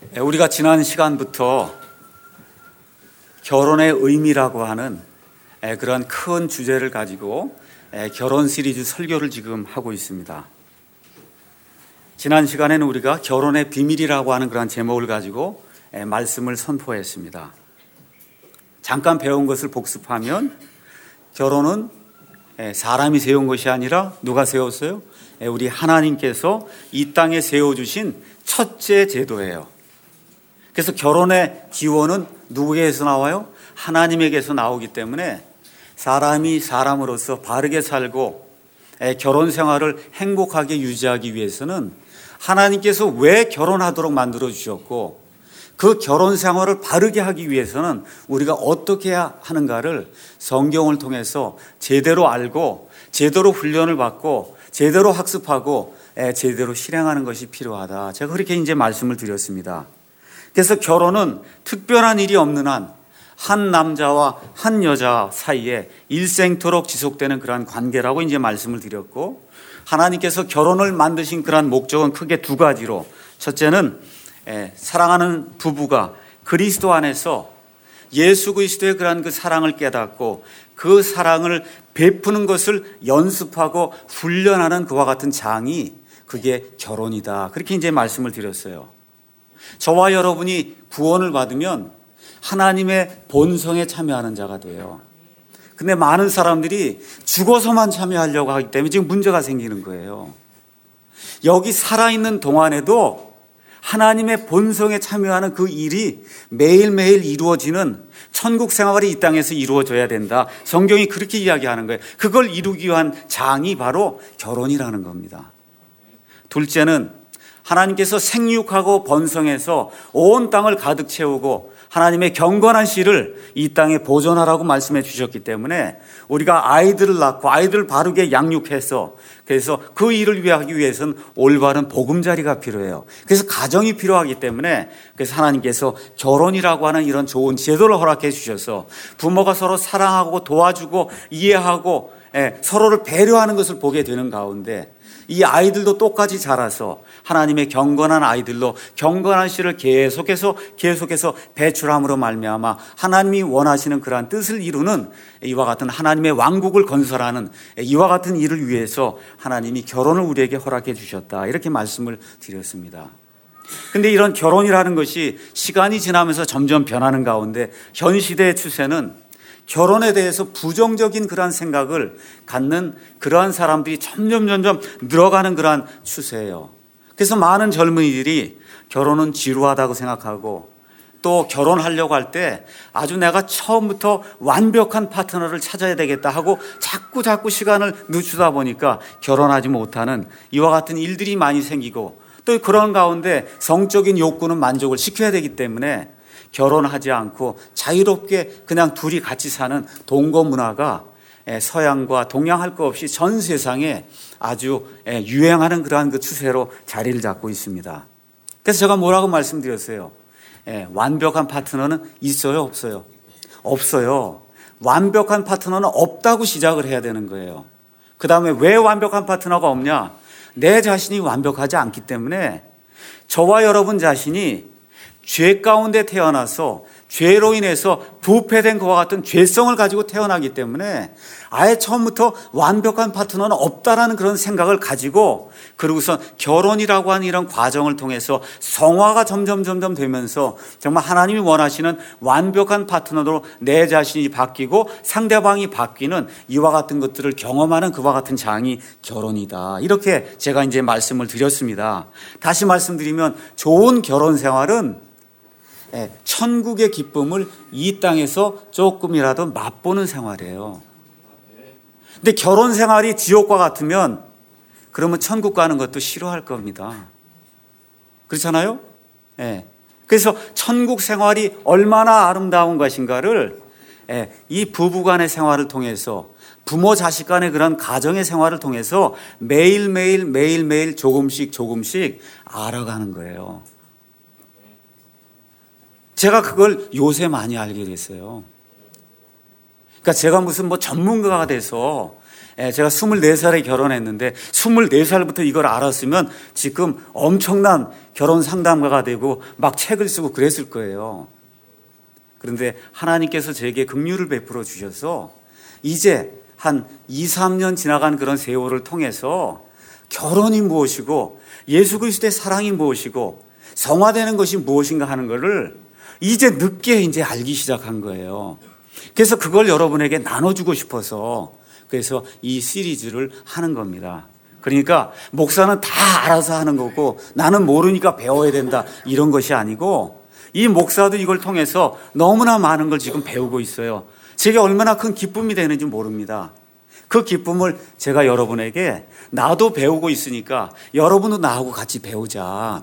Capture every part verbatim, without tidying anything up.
우리가 지난 시간부터 결혼의 의미라고 하는 그런 큰 주제를 가지고 결혼 시리즈 설교를 지금 하고 있습니다. 지난 시간에는 우리가 결혼의 비밀이라고 하는 그런 제목을 가지고 말씀을 선포했습니다. 잠깐 배운 것을 복습하면 결혼은 사람이 세운 것이 아니라 누가 세웠어요? 우리 하나님께서 이 땅에 세워주신 첫째 제도예요. 그래서 결혼의 기원은 누구에게서 나와요? 하나님에게서 나오기 때문에 사람이 사람으로서 바르게 살고 결혼 생활을 행복하게 유지하기 위해서는 하나님께서 왜 결혼하도록 만들어 주셨고 그 결혼 생활을 바르게 하기 위해서는 우리가 어떻게 해야 하는가를 성경을 통해서 제대로 알고 제대로 훈련을 받고 제대로 학습하고 제대로 실행하는 것이 필요하다. 제가 그렇게 이제 말씀을 드렸습니다. 그래서 결혼은 특별한 일이 없는 한 한 남자와 한 여자 사이에 일생토록 지속되는 그러한 관계라고 이제 말씀을 드렸고, 하나님께서 결혼을 만드신 그러한 목적은 크게 두 가지로, 첫째는 사랑하는 부부가 그리스도 안에서 예수 그리스도의 그러한 그 사랑을 깨닫고 그 사랑을 베푸는 것을 연습하고 훈련하는 그와 같은 장이 그게 결혼이다. 그렇게 이제 말씀을 드렸어요. 저와 여러분이 구원을 받으면 하나님의 본성에 참여하는 자가 돼요. 근데 많은 사람들이 죽어서만 참여하려고 하기 때문에 지금 문제가 생기는 거예요. 여기 살아있는 동안에도 하나님의 본성에 참여하는 그 일이 매일매일 이루어지는 천국 생활이 이 땅에서 이루어져야 된다. 성경이 그렇게 이야기하는 거예요. 그걸 이루기 위한 장이 바로 결혼이라는 겁니다. 둘째는 하나님께서 생육하고 번성해서 온 땅을 가득 채우고 하나님의 경건한 씨를 이 땅에 보존하라고 말씀해 주셨기 때문에 우리가 아이들을 낳고 아이들을 바르게 양육해서 그래서 그 일을 위하기 위해서는 올바른 보금자리가 필요해요. 그래서 가정이 필요하기 때문에 그래서 하나님께서 결혼이라고 하는 이런 좋은 제도를 허락해 주셔서 부모가 서로 사랑하고 도와주고 이해하고 서로를 배려하는 것을 보게 되는 가운데 이 아이들도 똑같이 자라서 하나님의 경건한 아이들로 경건한 씨를 계속해서 계속해서 배출함으로 말미암아 하나님이 원하시는 그러한 뜻을 이루는 이와 같은 하나님의 왕국을 건설하는 이와 같은 일을 위해서 하나님이 결혼을 우리에게 허락해 주셨다. 이렇게 말씀을 드렸습니다. 근데 이런 결혼이라는 것이 시간이 지나면서 점점 변하는 가운데 현 시대의 추세는 결혼에 대해서 부정적인 그러한 생각을 갖는 그러한 사람들이 점점 점점 늘어가는 그러한 추세예요. 그래서 많은 젊은이들이 결혼은 지루하다고 생각하고 또 결혼하려고 할 때 아주 내가 처음부터 완벽한 파트너를 찾아야 되겠다 하고 자꾸 자꾸 시간을 늦추다 보니까 결혼하지 못하는 이와 같은 일들이 많이 생기고 또 그런 가운데 성적인 욕구는 만족을 시켜야 되기 때문에 결혼하지 않고 자유롭게 그냥 둘이 같이 사는 동거 문화가 서양과 동양 할 것 없이 전 세상에 아주 유행하는 그러한 그 추세로 자리를 잡고 있습니다. 그래서 제가 뭐라고 말씀드렸어요? 완벽한 파트너는 있어요, 없어요? 없어요. 완벽한 파트너는 없다고 시작을 해야 되는 거예요. 그 다음에 왜 완벽한 파트너가 없냐? 내 자신이 완벽하지 않기 때문에 저와 여러분 자신이 죄 가운데 태어나서 죄로 인해서 부패된 것과 같은 죄성을 가지고 태어나기 때문에 아예 처음부터 완벽한 파트너는 없다라는 그런 생각을 가지고 그러고서 결혼이라고 하는 이런 과정을 통해서 성화가 점점 점점 되면서 정말 하나님이 원하시는 완벽한 파트너로 내 자신이 바뀌고 상대방이 바뀌는 이와 같은 것들을 경험하는 그와 같은 장이 결혼이다. 이렇게 제가 이제 말씀을 드렸습니다. 다시 말씀드리면 좋은 결혼 생활은 천국의 기쁨을 이 땅에서 조금이라도 맛보는 생활이에요. 근데 결혼 생활이 지옥과 같으면 그러면 천국 가는 것도 싫어할 겁니다. 그렇잖아요? 예. 그래서 천국 생활이 얼마나 아름다운 것인가를 이 부부간의 생활을 통해서 부모 자식 간의 그런 가정의 생활을 통해서 매일매일 매일매일 조금씩 조금씩 알아가는 거예요. 제가 그걸 요새 많이 알게 됐어요. 그러니까 제가 무슨 뭐 전문가가 돼서 제가 스물네 살에 결혼했는데 스물네 살부터 이걸 알았으면 지금 엄청난 결혼 상담가가 되고 막 책을 쓰고 그랬을 거예요. 그런데 하나님께서 제게 긍휼을 베풀어 주셔서 이제 한 이, 삼 년 지나간 그런 세월을 통해서 결혼이 무엇이고 예수 그리스도의 사랑이 무엇이고 성화되는 것이 무엇인가 하는 것을 이제 늦게 이제 알기 시작한 거예요. 그래서 그걸 여러분에게 나눠주고 싶어서 그래서 이 시리즈를 하는 겁니다. 그러니까 목사는 다 알아서 하는 거고 나는 모르니까 배워야 된다 이런 것이 아니고 이 목사도 이걸 통해서 너무나 많은 걸 지금 배우고 있어요. 제게 얼마나 큰 기쁨이 되는지 모릅니다. 그 기쁨을 제가 여러분에게 나도 배우고 있으니까 여러분도 나하고 같이 배우자.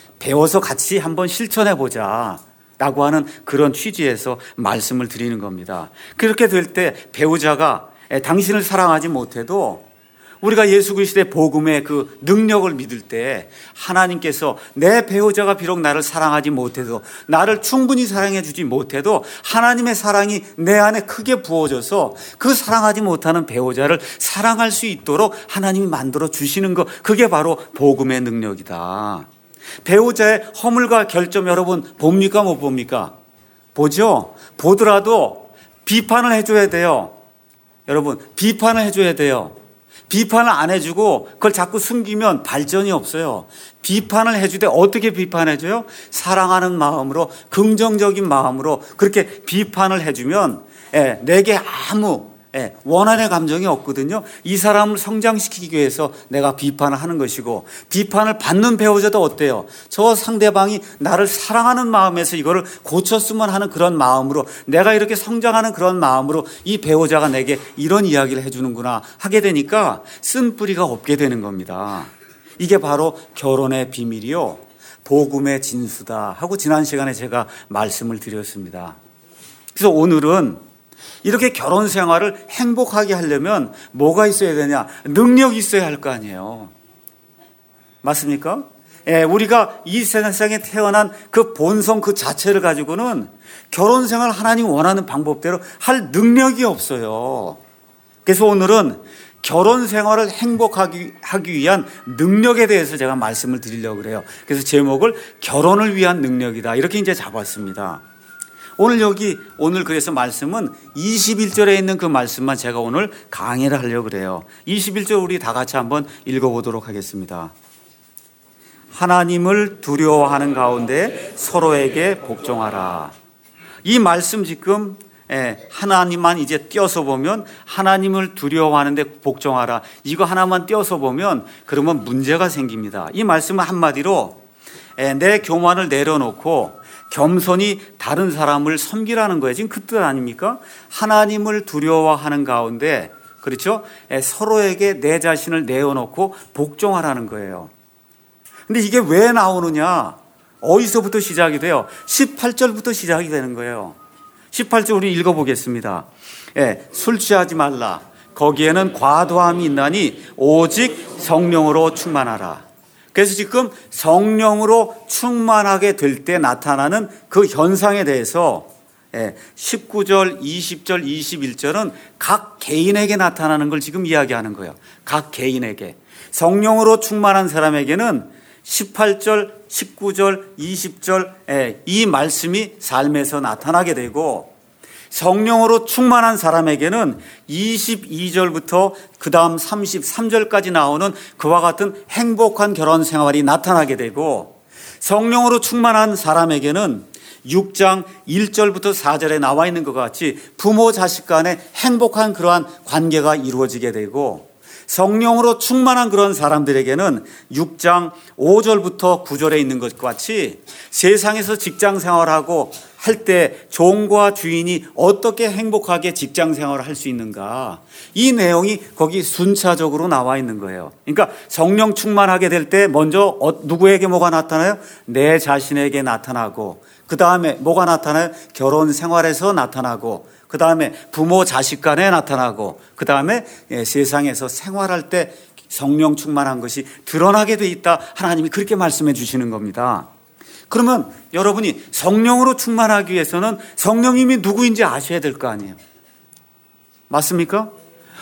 배워서 같이 한번 실천해 보자. 라고 하는 그런 취지에서 말씀을 드리는 겁니다. 그렇게 될 때 배우자가 당신을 사랑하지 못해도 우리가 예수 그리스도의 복음의 그 능력을 믿을 때 하나님께서 내 배우자가 비록 나를 사랑하지 못해도 나를 충분히 사랑해 주지 못해도 하나님의 사랑이 내 안에 크게 부어져서 그 사랑하지 못하는 배우자를 사랑할 수 있도록 하나님이 만들어 주시는 것, 그게 바로 복음의 능력이다. 배우자의 허물과 결점 여러분 봅니까 못 봅니까? 보죠. 보더라도 비판을 해줘야 돼요. 여러분 비판을 해줘야 돼요. 비판을 안 해주고 그걸 자꾸 숨기면 발전이 없어요. 비판을 해주되 어떻게 비판해줘요? 사랑하는 마음으로, 긍정적인 마음으로 그렇게 비판을 해주면 예, 내게 아무 예, 원한의 감정이 없거든요. 이 사람을 성장시키기 위해서 내가 비판을 하는 것이고, 비판을 받는 배우자도 어때요? 저 상대방이 나를 사랑하는 마음에서 이거를 고쳤으면 하는 그런 마음으로, 내가 이렇게 성장하는 그런 마음으로 이 배우자가 내게 이런 이야기를 해주는구나 하게 되니까 쓴뿌리가 없게 되는 겁니다. 이게 바로 결혼의 비밀이요, 복음의 진수다 하고 지난 시간에 제가 말씀을 드렸습니다. 그래서 오늘은 이렇게 결혼 생활을 행복하게 하려면 뭐가 있어야 되냐? 능력이 있어야 할 거 아니에요. 맞습니까? 예, 우리가 이 세상에 태어난 그 본성 그 자체를 가지고는 결혼 생활 하나님 원하는 방법대로 할 능력이 없어요. 그래서 오늘은 결혼 생활을 행복하기 하기 위한 능력에 대해서 제가 말씀을 드리려고 그래요. 그래서 제목을 결혼을 위한 능력이다 이렇게 이제 잡았습니다. 오늘 여기 오늘 그래서 말씀은 이십일 절에 있는 그 말씀만 제가 오늘 강의를 하려고 그래요. 이십일 절 우리 다 같이 한번 읽어보도록 하겠습니다. 하나님을 두려워하는 가운데 서로에게 복종하라. 이 말씀 지금 하나님만 이제 띄어서 보면 하나님을 두려워하는데 복종하라. 이거 하나만 띄어서 보면 그러면 문제가 생깁니다. 이 말씀은 한마디로 내 교만을 내려놓고 겸손히 다른 사람을 섬기라는 거예요. 지금 그 뜻 아닙니까? 하나님을 두려워하는 가운데, 그렇죠? 서로에게 내 자신을 내어놓고 복종하라는 거예요. 근데 이게 왜 나오느냐? 어디서부터 시작이 돼요? 십팔 절부터 시작이 되는 거예요. 십팔 절 우리 읽어보겠습니다. 예, 술 취하지 말라. 거기에는 과도함이 있나니 오직 성령으로 충만하라. 그래서 지금 성령으로 충만하게 될 때 나타나는 그 현상에 대해서 십구 절, 이십 절, 이십일 절은 각 개인에게 나타나는 걸 지금 이야기하는 거예요. 각 개인에게. 성령으로 충만한 사람에게는 십팔 절, 십구 절, 이십 절 이 말씀이 삶에서 나타나게 되고, 성령으로 충만한 사람에게는 이십이 절부터 그 다음 삼십삼 절까지 나오는 그와 같은 행복한 결혼 생활이 나타나게 되고, 성령으로 충만한 사람에게는 육 장 일 절부터 사 절에 나와 있는 것 같이 부모 자식 간에 행복한 그러한 관계가 이루어지게 되고, 성령으로 충만한 그런 사람들에게는 육 장 오 절부터 구 절에 있는 것과 같이 세상에서 직장 생활하고 할 때 종과 주인이 어떻게 행복하게 직장 생활을 할 수 있는가, 이 내용이 거기 순차적으로 나와 있는 거예요. 그러니까 성령 충만하게 될 때 먼저 누구에게 뭐가 나타나요? 내 자신에게 나타나고, 그 다음에 뭐가 나타나요? 결혼 생활에서 나타나고, 그 다음에 부모 자식 간에 나타나고, 그 다음에 세상에서 생활할 때 성령 충만한 것이 드러나게 돼 있다. 하나님이 그렇게 말씀해 주시는 겁니다. 그러면 여러분이 성령으로 충만하기 위해서는 성령님이 누구인지 아셔야 될 거 아니에요. 맞습니까?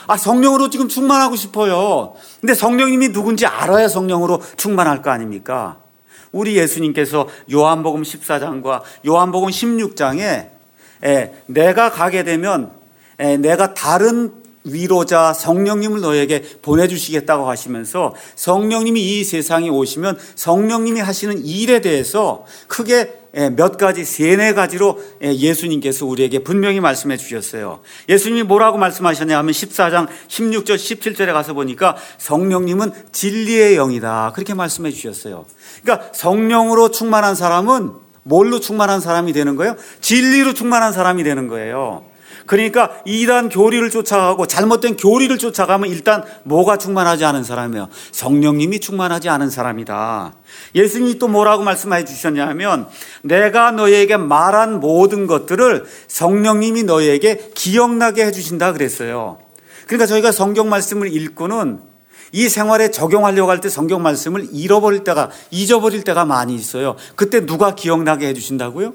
아, 성령으로 지금 충만하고 싶어요. 근데 성령님이 누군지 알아야 성령으로 충만할 거 아닙니까? 우리 예수님께서 요한복음 십사 장과 요한복음 십육 장에 에, 내가 가게 되면 에, 내가 다른 위로자 성령님을 너에게 보내주시겠다고 하시면서 성령님이 이 세상에 오시면 성령님이 하시는 일에 대해서 크게 몇 가지, 세네 가지로 예수님께서 우리에게 분명히 말씀해 주셨어요. 예수님이 뭐라고 말씀하셨냐 하면 십사 장 십육 절 십칠 절에 가서 보니까 성령님은 진리의 영이다, 그렇게 말씀해 주셨어요. 그러니까 성령으로 충만한 사람은 뭘로 충만한 사람이 되는 거예요? 진리로 충만한 사람이 되는 거예요. 그러니까 이단 교리를 쫓아가고 잘못된 교리를 쫓아가면 일단 뭐가 충만하지 않은 사람이에요? 성령님이 충만하지 않은 사람이다. 예수님이 또 뭐라고 말씀해 주셨냐면 내가 너희에게 말한 모든 것들을 성령님이 너희에게 기억나게 해주신다 그랬어요. 그러니까 저희가 성경 말씀을 읽고는 이 생활에 적용하려고 할 때 성경 말씀을 잃어버릴 때가, 잊어버릴 때가 많이 있어요. 그때 누가 기억나게 해주신다고요?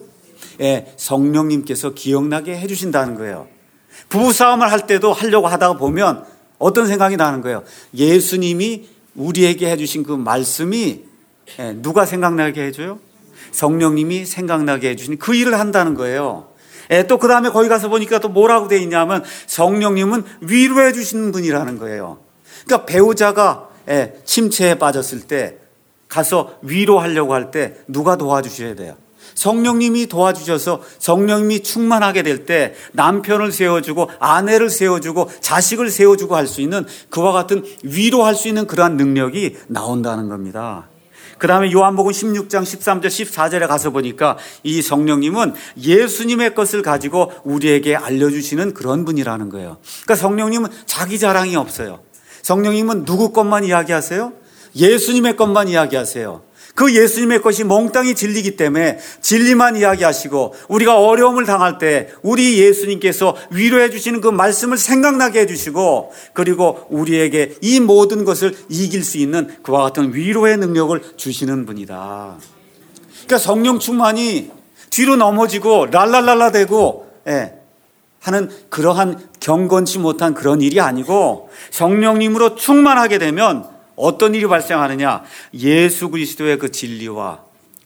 예, 성령님께서 기억나게 해주신다는 거예요. 부부싸움을 할 때도 하려고 하다가 보면 어떤 생각이 나는 거예요? 예수님이 우리에게 해주신 그 말씀이 예, 누가 생각나게 해줘요? 성령님이 생각나게 해주신 그 일을 한다는 거예요. 예, 또 그 다음에 거기 가서 보니까 또 뭐라고 돼 있냐면 성령님은 위로해 주시는 분이라는 거예요. 그러니까 배우자가 예, 침체에 빠졌을 때 가서 위로하려고 할 때 누가 도와주셔야 돼요? 성령님이 도와주셔서 성령님이 충만하게 될 때 남편을 세워주고 아내를 세워주고 자식을 세워주고 할 수 있는 그와 같은 위로할 수 있는 그러한 능력이 나온다는 겁니다. 그 다음에 요한복음 십육 장 십삼 절 십사 절에 가서 보니까 이 성령님은 예수님의 것을 가지고 우리에게 알려주시는 그런 분이라는 거예요. 그러니까 성령님은 자기 자랑이 없어요. 성령님은 누구 것만 이야기하세요? 예수님의 것만 이야기하세요. 그 예수님의 것이 몽땅이 진리이기 때문에 진리만 이야기하시고 우리가 어려움을 당할 때 우리 예수님께서 위로해 주시는 그 말씀을 생각나게 해주시고 그리고 우리에게 이 모든 것을 이길 수 있는 그와 같은 위로의 능력을 주시는 분이다. 그러니까 성령 충만이 뒤로 넘어지고 랄랄랄라 대고 예, 하는 그러한 경건치 못한 그런 일이 아니고 성령님으로 충만하게 되면 어떤 일이 발생하느냐? 예수 그리스도의 그 진리와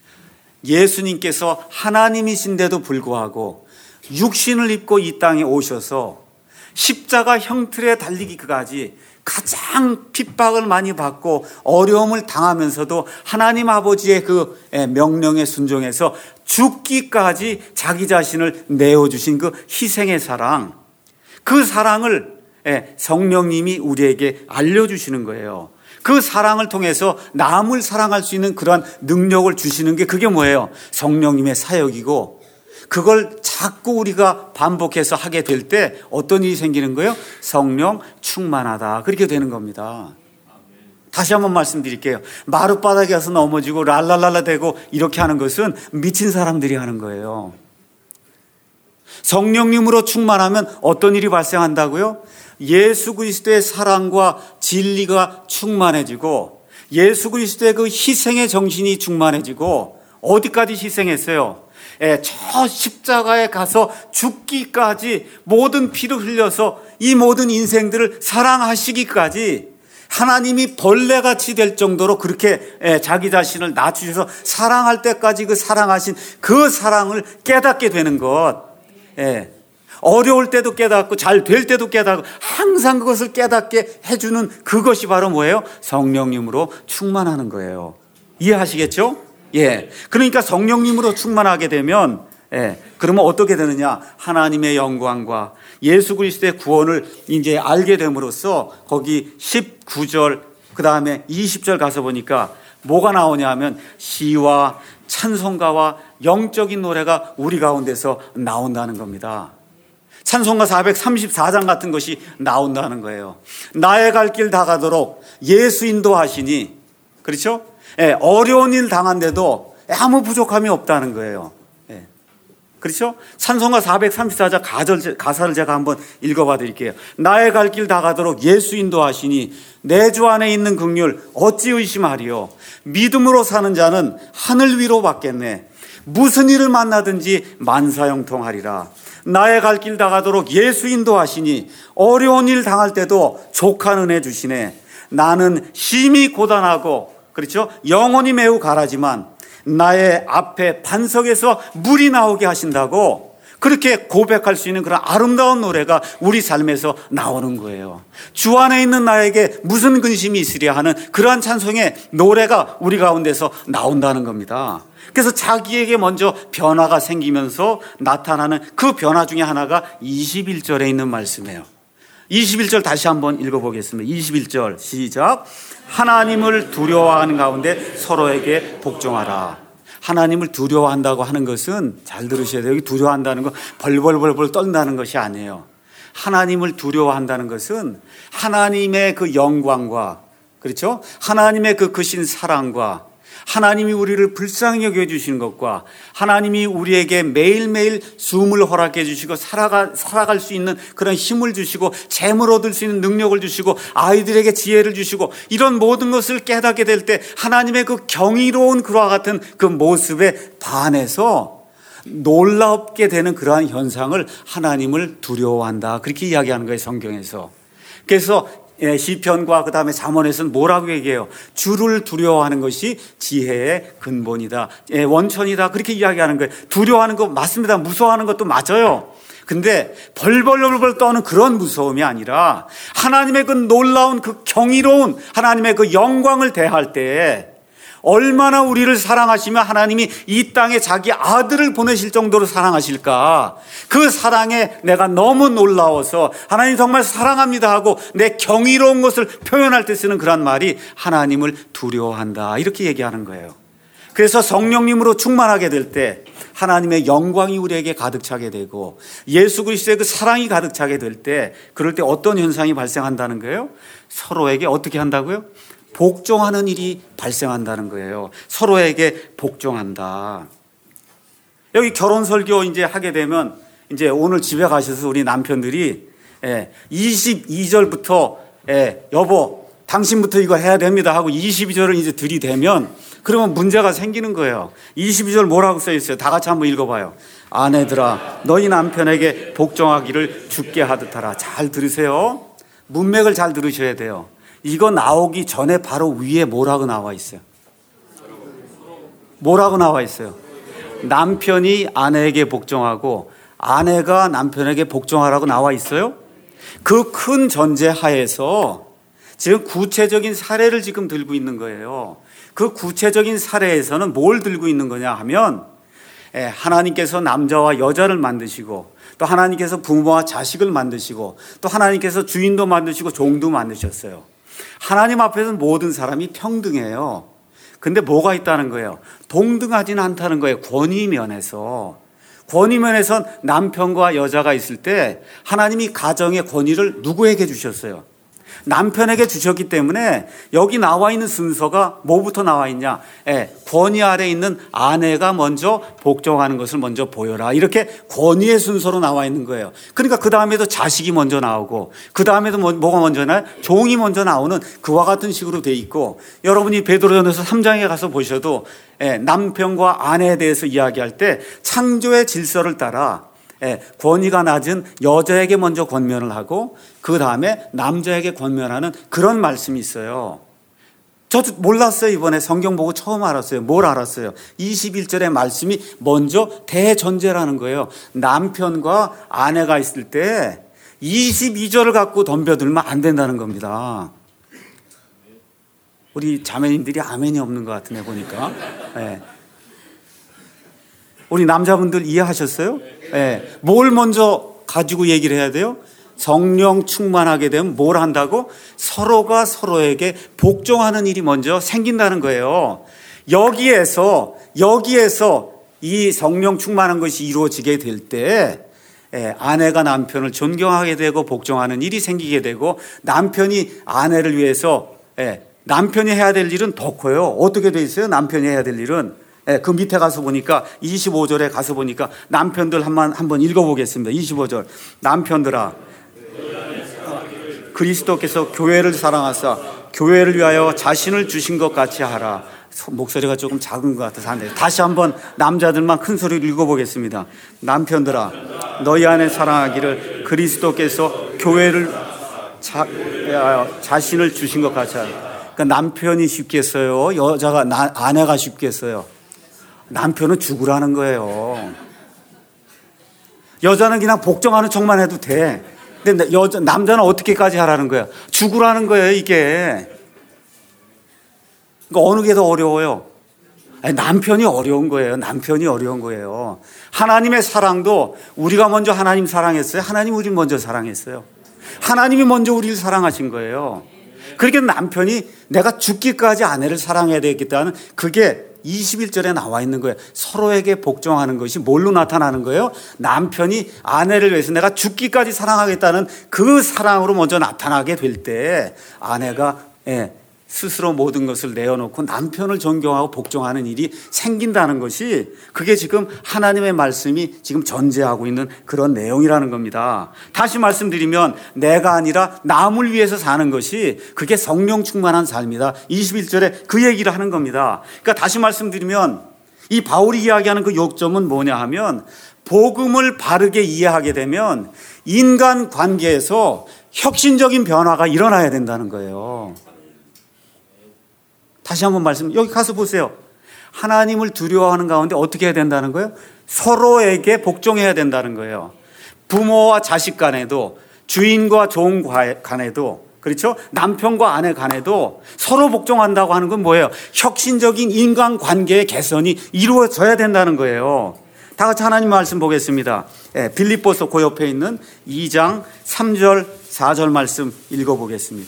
예수님께서 하나님이신데도 불구하고 육신을 입고 이 땅에 오셔서 십자가 형틀에 달리기까지 가장 핍박을 많이 받고 어려움을 당하면서도 하나님 아버지의 그 명령에 순종해서 죽기까지 자기 자신을 내어주신 그 희생의 사랑, 그 사랑을 성령님이 우리에게 알려주시는 거예요. 그 사랑을 통해서 남을 사랑할 수 있는 그러한 능력을 주시는 게 그게 뭐예요? 성령님의 사역이고 그걸 자꾸 우리가 반복해서 하게 될 때 어떤 일이 생기는 거예요? 성령 충만하다, 그렇게 되는 겁니다. 다시 한번 말씀드릴게요. 마룻바닥에 가서 넘어지고 랄랄랄라 대고 이렇게 하는 것은 미친 사람들이 하는 거예요. 성령님으로 충만하면 어떤 일이 발생한다고요? 예수 그리스도의 사랑과 진리가 충만해지고 예수 그리스도의 그 희생의 정신이 충만해지고 어디까지 희생했어요? 예, 저 십자가에 가서 죽기까지 모든 피를 흘려서 이 모든 인생들을 사랑하시기까지 하나님이 벌레같이 될 정도로 그렇게 예, 자기 자신을 낮추셔서 사랑할 때까지 그 사랑하신 그 사랑을 깨닫게 되는 것. 예. 어려울 때도 깨닫고 잘 될 때도 깨닫고 항상 그것을 깨닫게 해주는 그것이 바로 뭐예요? 성령님으로 충만하는 거예요. 이해하시겠죠? 예. 그러니까 성령님으로 충만하게 되면 예. 그러면 어떻게 되느냐? 하나님의 영광과 예수 그리스도의 구원을 이제 알게 됨으로써 거기 십구 절 그 다음에 이십 절 가서 보니까 뭐가 나오냐 하면 시와 찬송가와 영적인 노래가 우리 가운데서 나온다는 겁니다. 찬송가 사백삼십사 장 같은 것이 나온다는 거예요. 나의 갈 길 다 가도록 예수 인도하시니, 그렇죠? 예, 어려운 일 당한데도 아무 부족함이 없다는 거예요. 예, 그렇죠? 찬송가 사백삼십사 장 가절, 가사를 제가 한번 읽어봐 드릴게요. 나의 갈 길 다 가도록 예수 인도하시니 내 주 안에 있는 긍휼 어찌 의심하리요. 믿음으로 사는 자는 하늘 위로 받겠네. 무슨 일을 만나든지 만사형통하리라. 나의 갈 길 다가도록 예수 인도하시니 어려운 일 당할 때도 족한 은혜 주시네. 나는 심히 고단하고 그렇죠? 영혼이 매우 가라지만 나의 앞에 반석에서 물이 나오게 하신다고 그렇게 고백할 수 있는 그런 아름다운 노래가 우리 삶에서 나오는 거예요. 주 안에 있는 나에게 무슨 근심이 있으랴 하는 그러한 찬송의 노래가 우리 가운데서 나온다는 겁니다. 그래서 자기에게 먼저 변화가 생기면서 나타나는 그 변화 중에 하나가 이십일 절에 있는 말씀이에요. 이십일 절 다시 한번 읽어보겠습니다. 이십일 절 시작. 하나님을 두려워하는 가운데 서로에게 복종하라. 하나님을 두려워한다고 하는 것은 잘 들으셔야 돼요. 여기 두려워한다는 건 벌벌벌벌 떤다는 것이 아니에요. 하나님을 두려워한다는 것은 하나님의 그 영광과 그렇죠? 하나님의 그 크신 사랑과 하나님이 우리를 불쌍히 여겨주시는 것과 하나님이 우리에게 매일매일 숨을 허락해 주시고 살아가, 살아갈 수 있는 그런 힘을 주시고 재물 얻을 수 있는 능력을 주시고 아이들에게 지혜를 주시고 이런 모든 것을 깨닫게 될 때 하나님의 그 경이로운 그와 같은 그 모습에 반해서 놀랍게 되는 그러한 현상을 하나님을 두려워한다. 그렇게 이야기하는 거예요, 성경에서. 그래서 시편과 그 다음에 잠언에서는 뭐라고 얘기해요? 주를 두려워하는 것이 지혜의 근본이다, 원천이다. 그렇게 이야기하는 거예요. 두려워하는 거 맞습니다. 무서워하는 것도 맞아요. 근데 벌벌벌벌 떠는 그런 무서움이 아니라 하나님의 그 놀라운 그 경이로운 하나님의 그 영광을 대할 때 얼마나 우리를 사랑하시며 하나님이 이 땅에 자기 아들을 보내실 정도로 사랑하실까. 그 사랑에 내가 너무 놀라워서 하나님 정말 사랑합니다 하고 내 경이로운 것을 표현할 때 쓰는 그런 말이 하나님을 두려워한다, 이렇게 얘기하는 거예요. 그래서 성령님으로 충만하게 될 때 하나님의 영광이 우리에게 가득 차게 되고 예수 그리스도의 그 사랑이 가득 차게 될 때 그럴 때 어떤 현상이 발생한다는 거예요? 서로에게 어떻게 한다고요? 복종하는 일이 발생한다는 거예요. 서로에게 복종한다. 여기 결혼 설교 이제 하게 되면 이제 오늘 집에 가셔서 우리 남편들이 이십이 절부터 여보 당신부터 이거 해야 됩니다 하고 이십이 절을 이제 들이대면 그러면 문제가 생기는 거예요. 이십이 절 뭐라고 써 있어요? 다 같이 한번 읽어봐요. 아내들아 너희 남편에게 복종하기를 주께 하듯 하라. 잘 들으세요. 문맥을 잘 들으셔야 돼요. 이거 나오기 전에 바로 위에 뭐라고 나와 있어요? 뭐라고 나와 있어요? 남편이 아내에게 복종하고 아내가 남편에게 복종하라고 나와 있어요? 그 큰 전제 하에서 지금 구체적인 사례를 지금 들고 있는 거예요. 그 구체적인 사례에서는 뭘 들고 있는 거냐 하면 하나님께서 남자와 여자를 만드시고 또 하나님께서 부모와 자식을 만드시고 또 하나님께서 주인도 만드시고 종도 만드셨어요. 하나님 앞에서는 모든 사람이 평등해요. 근데 뭐가 있다는 거예요? 동등하지는 않다는 거예요. 권위 면에서. 권위 면에선 남편과 여자가 있을 때 하나님이 가정의 권위를 누구에게 주셨어요? 남편에게 주셨기 때문에 여기 나와 있는 순서가 뭐부터 나와 있냐? 예, 권위 아래 있는 아내가 먼저 복종하는 것을 먼저 보여라. 이렇게 권위의 순서로 나와 있는 거예요. 그러니까 그 다음에도 자식이 먼저 나오고 그 다음에도 뭐, 뭐가 먼저 나요? 종이 먼저 나오는 그와 같은 식으로 돼 있고 여러분이 베드로전서 삼 장에 가서 보셔도 예, 남편과 아내에 대해서 이야기할 때 창조의 질서를 따라 예, 권위가 낮은 여자에게 먼저 권면을 하고 그 다음에 남자에게 권면하는 그런 말씀이 있어요. 저도 몰랐어요. 이번에 성경 보고 처음 알았어요. 뭘 알았어요? 이십일 절의 말씀이 먼저 대전제라는 거예요. 남편과 아내가 있을 때 이십이 절을 갖고 덤벼들면 안 된다는 겁니다. 우리 자매님들이 아멘이 없는 것 같으네 보니까. 예. 우리 남자분들 이해하셨어요? 네. 뭘 먼저 가지고 얘기를 해야 돼요? 성령 충만하게 되면 뭘 한다고? 서로가 서로에게 복종하는 일이 먼저 생긴다는 거예요. 여기에서 여기에서 이 성령 충만한 것이 이루어지게 될 때 아내가 남편을 존경하게 되고 복종하는 일이 생기게 되고 남편이 아내를 위해서 남편이 해야 될 일은 더 커요. 어떻게 돼 있어요? 남편이 해야 될 일은 네, 그 밑에 가서 보니까 이십오 절에 가서 보니까 남편들 한번 한번 읽어보겠습니다. 이십오 절 남편들아 그리스도께서 교회를 사랑하사 교회를 위하여 자신을 주신 것 같이 하라. 목소리가 조금 작은 것 같아서 안 돼요. 다시 한번 남자들만 큰 소리로 읽어보겠습니다. 남편들아, 너희 안에 사랑하기를 그리스도께서 교회를 자, 자신을 주신 것 같이 하라. 그러니까 남편이 쉽겠어요? 여자가 나, 아내가 쉽겠어요? 남편은 죽으라는 거예요. 여자는 그냥 복종하는 척만 해도 돼. 근데 여자, 남자는 어떻게까지 하라는 거야? 죽으라는 거예요, 이게. 그러니까 어느 게 더 어려워요? 아니, 남편이 어려운 거예요. 남편이 어려운 거예요. 하나님의 사랑도 우리가 먼저 하나님 사랑했어요? 하나님 우리 먼저 사랑했어요? 하나님이 먼저 우리를 사랑하신 거예요. 그러니까 남편이 내가 죽기까지 아내를 사랑해야 되겠다는 그게 이십일 절에 나와 있는 거예요. 서로에게 복종하는 것이 뭘로 나타나는 거예요? 남편이 아내를 위해서 내가 죽기까지 사랑하겠다는 그 사랑으로 먼저 나타나게 될 때 아내가 예, 스스로 모든 것을 내어놓고 남편을 존경하고 복종하는 일이 생긴다는 것이 그게 지금 하나님의 말씀이 지금 전제하고 있는 그런 내용이라는 겁니다. 다시 말씀드리면 내가 아니라 남을 위해서 사는 것이 그게 성령 충만한 삶이다. 이십일 절에 그 얘기를 하는 겁니다. 그러니까 다시 말씀드리면 이 바울이 이야기하는 그 요점은 뭐냐 하면 복음을 바르게 이해하게 되면 인간 관계에서 혁신적인 변화가 일어나야 된다는 거예요. 다시 한번 말씀, 여기 가서 보세요. 하나님을 두려워하는 가운데 어떻게 해야 된다는 거예요? 서로에게 복종해야 된다는 거예요. 부모와 자식 간에도, 주인과 종 간에도, 그렇죠? 남편과 아내 간에도 서로 복종한다고 하는 건 뭐예요? 혁신적인 인간관계의 개선이 이루어져야 된다는 거예요. 다 같이 하나님 말씀 보겠습니다. 예, 빌립보서 그 옆에 있는 이 장 삼 절 사 절 말씀 읽어보겠습니다.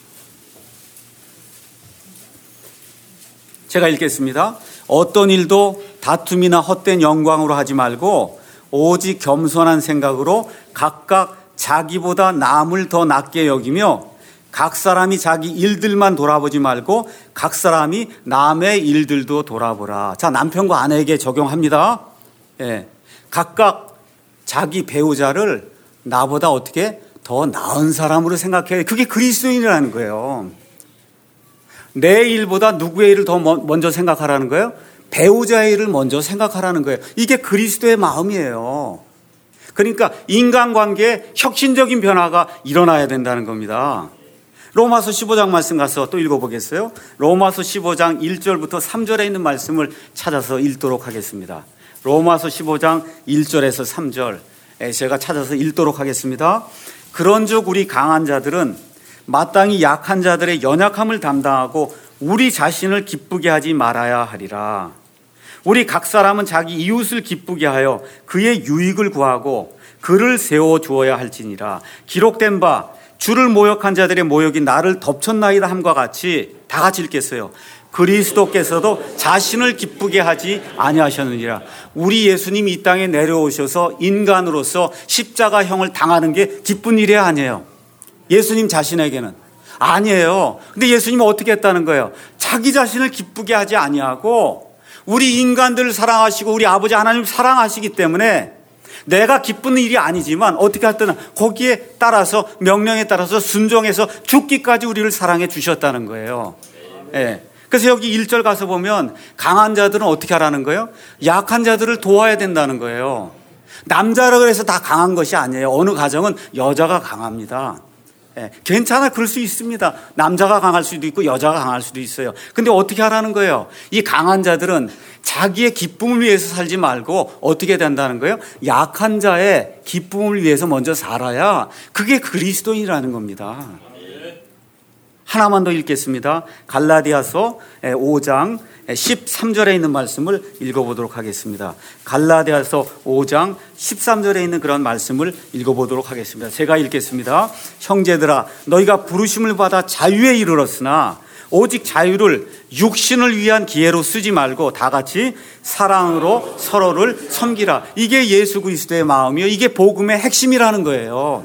제가 읽겠습니다. 어떤 일도 다툼이나 헛된 영광으로 하지 말고 오직 겸손한 생각으로 각각 자기보다 남을 더 낮게 여기며 각 사람이 자기 일들만 돌아보지 말고 각 사람이 남의 일들도 돌아보라. 자, 남편과 아내에게 적용합니다. 예, 각각 자기 배우자를 나보다 어떻게 더 나은 사람으로 생각해요. 그게 그리스도인이라는 거예요. 내 일보다 누구의 일을 더 먼저 생각하라는 거예요? 배우자의 일을 먼저 생각하라는 거예요. 이게 그리스도의 마음이에요. 그러니까 인간관계에 혁신적인 변화가 일어나야 된다는 겁니다. 로마서 십오 장 말씀 가서 또 읽어보겠어요? 로마서 십오 장 일 절부터 삼 절에 있는 말씀을 찾아서 읽도록 하겠습니다. 로마서 십오 장 일 절에서 삼 절 제가 찾아서 읽도록 하겠습니다. 그런즉 우리 강한 자들은 마땅히 약한 자들의 연약함을 담당하고 우리 자신을 기쁘게 하지 말아야 하리라. 우리 각 사람은 자기 이웃을 기쁘게 하여 그의 유익을 구하고 그를 세워주어야 할지니라. 기록된 바 주를 모욕한 자들의 모욕이 나를 덮쳤나이다 함과 같이, 다 같이 읽겠어요. 그리스도께서도 자신을 기쁘게 하지 아니하셨느니라. 우리 예수님이 이 땅에 내려오셔서 인간으로서 십자가형을 당하는 게 기쁜 일이 아니에요. 예수님 자신에게는 아니에요. 근데 예수님은 어떻게 했다는 거예요? 자기 자신을 기쁘게 하지 아니하고 우리 인간들을 사랑하시고 우리 아버지 하나님 사랑하시기 때문에 내가 기쁜 일이 아니지만 어떻게 했든 거기에 따라서 명령에 따라서 순종해서 죽기까지 우리를 사랑해 주셨다는 거예요. 예. 그래서 여기 일 절 가서 보면 강한 자들은 어떻게 하라는 거예요? 약한 자들을 도와야 된다는 거예요. 남자라고 해서 다 강한 것이 아니에요. 어느 가정은 여자가 강합니다. 예, 괜찮아, 그럴 수 있습니다. 남자가 강할 수도 있고 여자가 강할 수도 있어요. 근데 어떻게 하라는 거예요? 이 강한 자들은 자기의 기쁨을 위해서 살지 말고 어떻게 된다는 거예요? 약한 자의 기쁨을 위해서 먼저 살아야 그게 그리스도인이라는 겁니다. 하나만 더 읽겠습니다. 갈라디아서 오 장 십삼 절에 있는 말씀을 읽어보도록 하겠습니다. 갈라디아서 오 장 십삼 절에 있는 그런 말씀을 읽어보도록 하겠습니다. 제가 읽겠습니다. 형제들아, 너희가 부르심을 받아 자유에 이르렀으나 오직 자유를 육신을 위한 기회로 쓰지 말고 다 같이 사랑으로 서로를 섬기라. 이게 예수 그리스도의 마음이요, 이게 복음의 핵심이라는 거예요.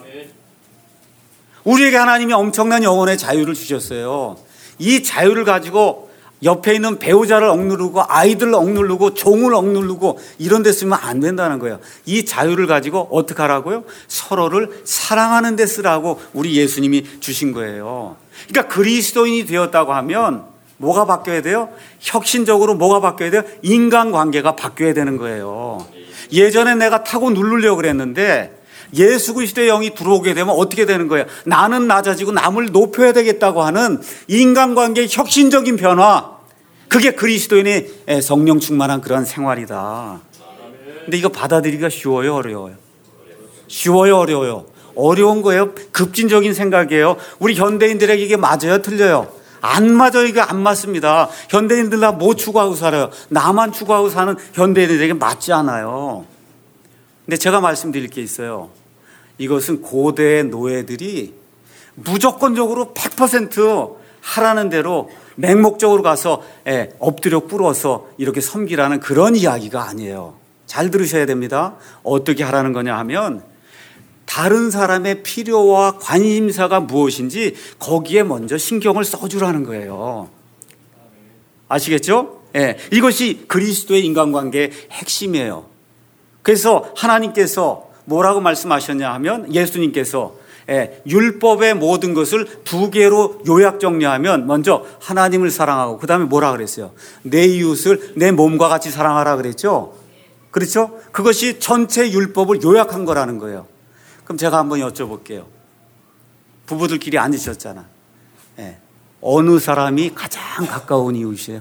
우리에게 하나님이 엄청난 영혼의 자유를 주셨어요. 이 자유를 가지고 옆에 있는 배우자를 억누르고 아이들을 억누르고 종을 억누르고 이런 데 쓰면 안 된다는 거예요. 이 자유를 가지고 어떻게 하라고요? 서로를 사랑하는 데 쓰라고 우리 예수님이 주신 거예요. 그러니까 그리스도인이 되었다고 하면 뭐가 바뀌어야 돼요? 혁신적으로 뭐가 바뀌어야 돼요? 인간관계가 바뀌어야 되는 거예요. 예전에 내가 타고 누르려고 그랬는데 예수 그리스도의 영이 들어오게 되면 어떻게 되는 거예요? 나는 낮아지고 남을 높여야 되겠다고 하는 인간관계의 혁신적인 변화, 그게 그리스도인의 성령 충만한 그런 생활이다. 근데 이거 받아들이기가 쉬워요, 어려워요? 쉬워요, 어려워요? 어려운 거예요. 급진적인 생각이에요. 우리 현대인들에게 이게 맞아요, 틀려요? 안 맞아요. 이게 안 맞습니다. 현대인들 다 뭐 추구하고 살아요? 나만 추구하고 사는 현대인들에게 맞지 않아요. 근데 제가 말씀드릴 게 있어요. 이것은 고대의 노예들이 무조건적으로 백 퍼센트 하라는 대로 맹목적으로 가서 예, 엎드려 꿇어서 이렇게 섬기라는 그런 이야기가 아니에요. 잘 들으셔야 됩니다. 어떻게 하라는 거냐 하면 다른 사람의 필요와 관심사가 무엇인지 거기에 먼저 신경을 써주라는 거예요. 아시겠죠? 예, 이것이 그리스도의 인간관계의 핵심이에요. 그래서 하나님께서 뭐라고 말씀하셨냐 하면 예수님께서 예, 율법의 모든 것을 두 개로 요약 정리하면 먼저 하나님을 사랑하고 그 다음에 뭐라 그랬어요? 내 이웃을 내 몸과 같이 사랑하라 그랬죠? 그렇죠? 그것이 전체 율법을 요약한 거라는 거예요. 그럼 제가 한번 여쭤볼게요. 부부들끼리 앉으셨잖아. 예, 어느 사람이 가장 가까운 이웃이에요?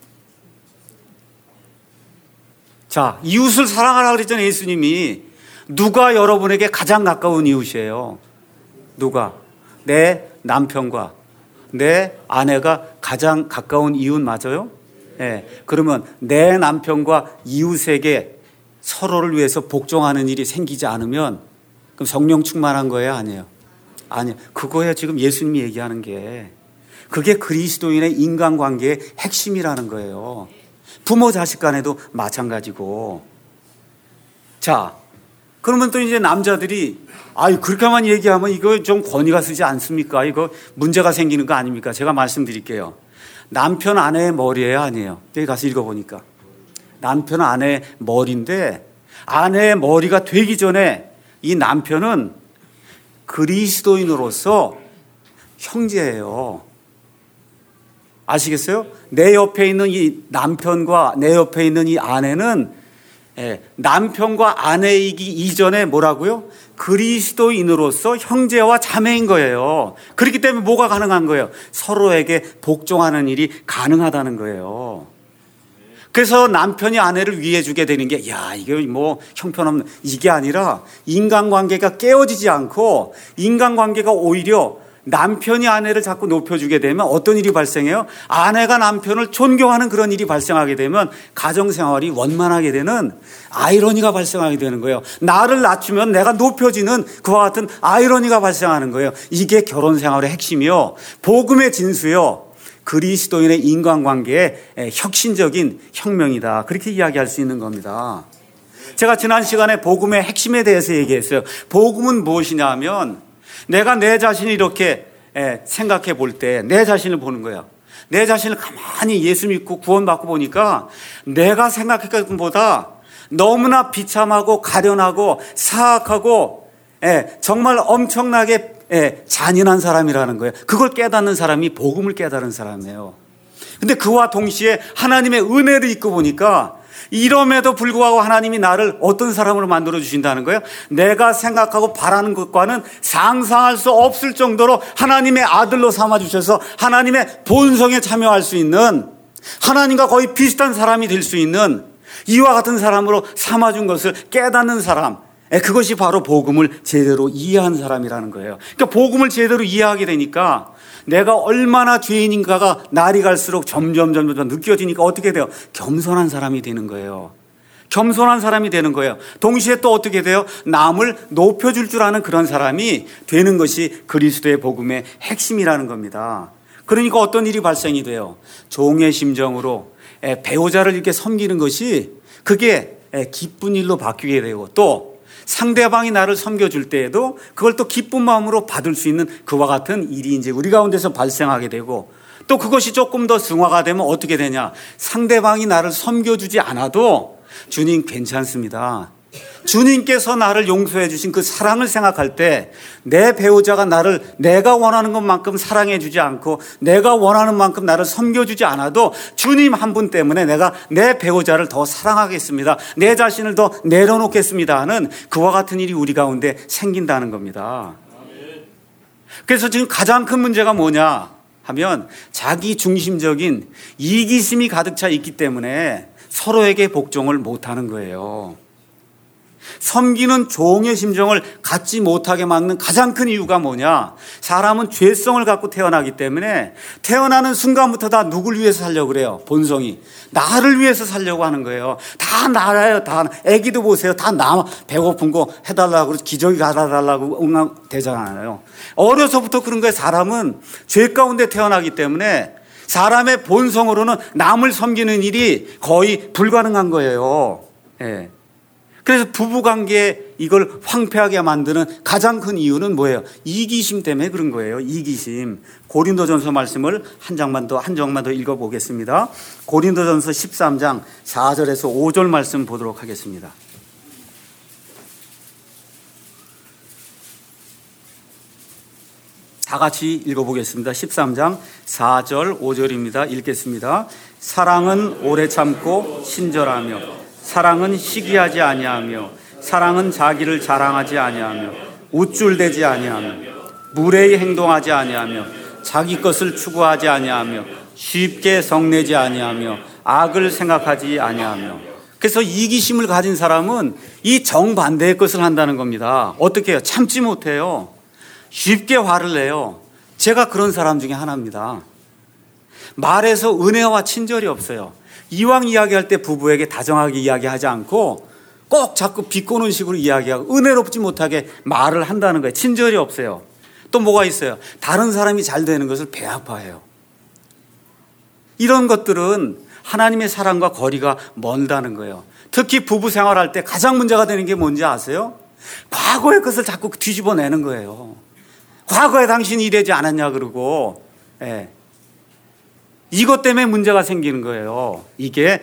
자, 이웃을 사랑하라 그랬잖아요, 예수님이. 누가 여러분에게 가장 가까운 이웃이에요? 누가? 내 남편과 내 아내가 가장 가까운 이웃 맞아요? 예. 그러면 내 남편과 이웃에게 서로를 위해서 복종하는 일이 생기지 않으면 그럼 성령 충만한 거예요? 아니에요? 아니에요. 그거예요. 지금 예수님이 얘기하는 게. 그게 그리스도인의 인간관계의 핵심이라는 거예요. 부모 자식 간에도 마찬가지고. 자, 그러면 또 이제 남자들이 아이 그렇게만 얘기하면 이거 좀 권위가 쓰지 않습니까? 이거 문제가 생기는 거 아닙니까? 제가 말씀드릴게요. 남편 아내의 머리예요, 아니에요? 여기 가서 읽어보니까 남편 아내의 머리인데 아내의 머리가 되기 전에 이 남편은 그리스도인으로서 형제예요. 아시겠어요? 내 옆에 있는 이 남편과 내 옆에 있는 이 아내는 예, 남편과 아내이기 이전에 뭐라고요? 그리스도인으로서 형제와 자매인 거예요. 그렇기 때문에 뭐가 가능한 거예요? 서로에게 복종하는 일이 가능하다는 거예요. 그래서 남편이 아내를 위해주게 되는 게, 야, 이게 뭐 형편없는, 이게 아니라 인간관계가 깨어지지 않고 인간관계가 오히려 남편이 아내를 자꾸 높여주게 되면 어떤 일이 발생해요? 아내가 남편을 존경하는 그런 일이 발생하게 되면 가정생활이 원만하게 되는 아이러니가 발생하게 되는 거예요. 나를 낮추면 내가 높여지는 그와 같은 아이러니가 발생하는 거예요. 이게 결혼생활의 핵심이요. 복음의 진수요. 그리스도인의 인간관계의 혁신적인 혁명이다. 그렇게 이야기할 수 있는 겁니다. 제가 지난 시간에 복음의 핵심에 대해서 얘기했어요. 복음은 무엇이냐 하면 내가 내 자신을 이렇게 생각해 볼 때 내 자신을 보는 거야. 내 자신을 가만히 예수 믿고 구원받고 보니까 내가 생각했던 것보다 너무나 비참하고 가련하고 사악하고 정말 엄청나게 잔인한 사람이라는 거예요. 그걸 깨닫는 사람이 복음을 깨달은 사람이에요. 근데 그와 동시에 하나님의 은혜를 입고 보니까 이럼에도 불구하고 하나님이 나를 어떤 사람으로 만들어 주신다는 거예요? 내가 생각하고 바라는 것과는 상상할 수 없을 정도로 하나님의 아들로 삼아 주셔서 하나님의 본성에 참여할 수 있는, 하나님과 거의 비슷한 사람이 될 수 있는 이와 같은 사람으로 삼아 준 것을 깨닫는 사람, 그것이 바로 복음을 제대로 이해한 사람이라는 거예요. 그러니까 복음을 제대로 이해하게 되니까 내가 얼마나 죄인인가가 날이 갈수록 점점 점점 느껴지니까 어떻게 돼요? 겸손한 사람이 되는 거예요. 겸손한 사람이 되는 거예요. 동시에 또 어떻게 돼요? 남을 높여줄 줄 아는 그런 사람이 되는 것이 그리스도의 복음의 핵심이라는 겁니다. 그러니까 어떤 일이 발생이 돼요? 종의 심정으로 배우자를 이렇게 섬기는 것이 그게 기쁜 일로 바뀌게 되고, 또 상대방이 나를 섬겨줄 때에도 그걸 또 기쁜 마음으로 받을 수 있는 그와 같은 일이 이제 우리 가운데서 발생하게 되고, 또 그것이 조금 더 승화가 되면 어떻게 되냐? 상대방이 나를 섬겨주지 않아도 주님 괜찮습니다. 주님께서 나를 용서해 주신 그 사랑을 생각할 때 내 배우자가 나를 내가 원하는 것만큼 사랑해 주지 않고 내가 원하는 만큼 나를 섬겨주지 않아도 주님 한 분 때문에 내가 내 배우자를 더 사랑하겠습니다. 내 자신을 더 내려놓겠습니다 하는 그와 같은 일이 우리 가운데 생긴다는 겁니다. 그래서 지금 가장 큰 문제가 뭐냐 하면 자기 중심적인 이기심이 가득 차 있기 때문에 서로에게 복종을 못하는 거예요. 섬기는 종의 심정을 갖지 못하게 막는 가장 큰 이유가 뭐냐? 사람은 죄성을 갖고 태어나기 때문에 태어나는 순간부터 다 누굴 위해서 살려고 그래요? 본성이. 나를 위해서 살려고 하는 거예요. 다 나라요. 다. 애기도 보세요. 다 나 배고픈 거 해달라고 기저귀 갈아달라고 응대잖아요. 어려서부터 그런 거예요. 사람은 죄 가운데 태어나기 때문에 사람의 본성으로는 남을 섬기는 일이 거의 불가능한 거예요. 예. 그래서 부부관계에 이걸 황폐하게 만드는 가장 큰 이유는 뭐예요? 이기심 때문에 그런 거예요. 이기심. 고린도전서 말씀을 한 장만 더, 한 장만 더 읽어보겠습니다. 고린도전서 십삼 장 사 절에서 오 절 말씀 보도록 하겠습니다. 다 같이 읽어보겠습니다. 십삼 장 사 절 오 절입니다. 읽겠습니다. 사랑은 오래 참고 친절하며 사랑은 시기하지 아니하며 사랑은 자기를 자랑하지 아니하며 우쭐대지 아니하며 무례히 행동하지 아니하며 자기 것을 추구하지 아니하며 쉽게 성내지 아니하며 악을 생각하지 아니하며. 그래서 이기심을 가진 사람은 이 정반대의 것을 한다는 겁니다. 어떻게 해요? 참지 못해요. 쉽게 화를 내요. 제가 그런 사람 중에 하나입니다. 말에서 은혜와 친절이 없어요. 이왕 이야기할 때 부부에게 다정하게 이야기하지 않고 꼭 자꾸 비꼬는 식으로 이야기하고 은혜롭지 못하게 말을 한다는 거예요. 친절이 없어요. 또 뭐가 있어요? 다른 사람이 잘 되는 것을 배 아파해요. 이런 것들은 하나님의 사랑과 거리가 멀다는 거예요. 특히 부부 생활할 때 가장 문제가 되는 게 뭔지 아세요? 과거의 것을 자꾸 뒤집어내는 거예요. 과거에 당신이 이러지 않았냐 그러고, 예. 이것 때문에 문제가 생기는 거예요. 이게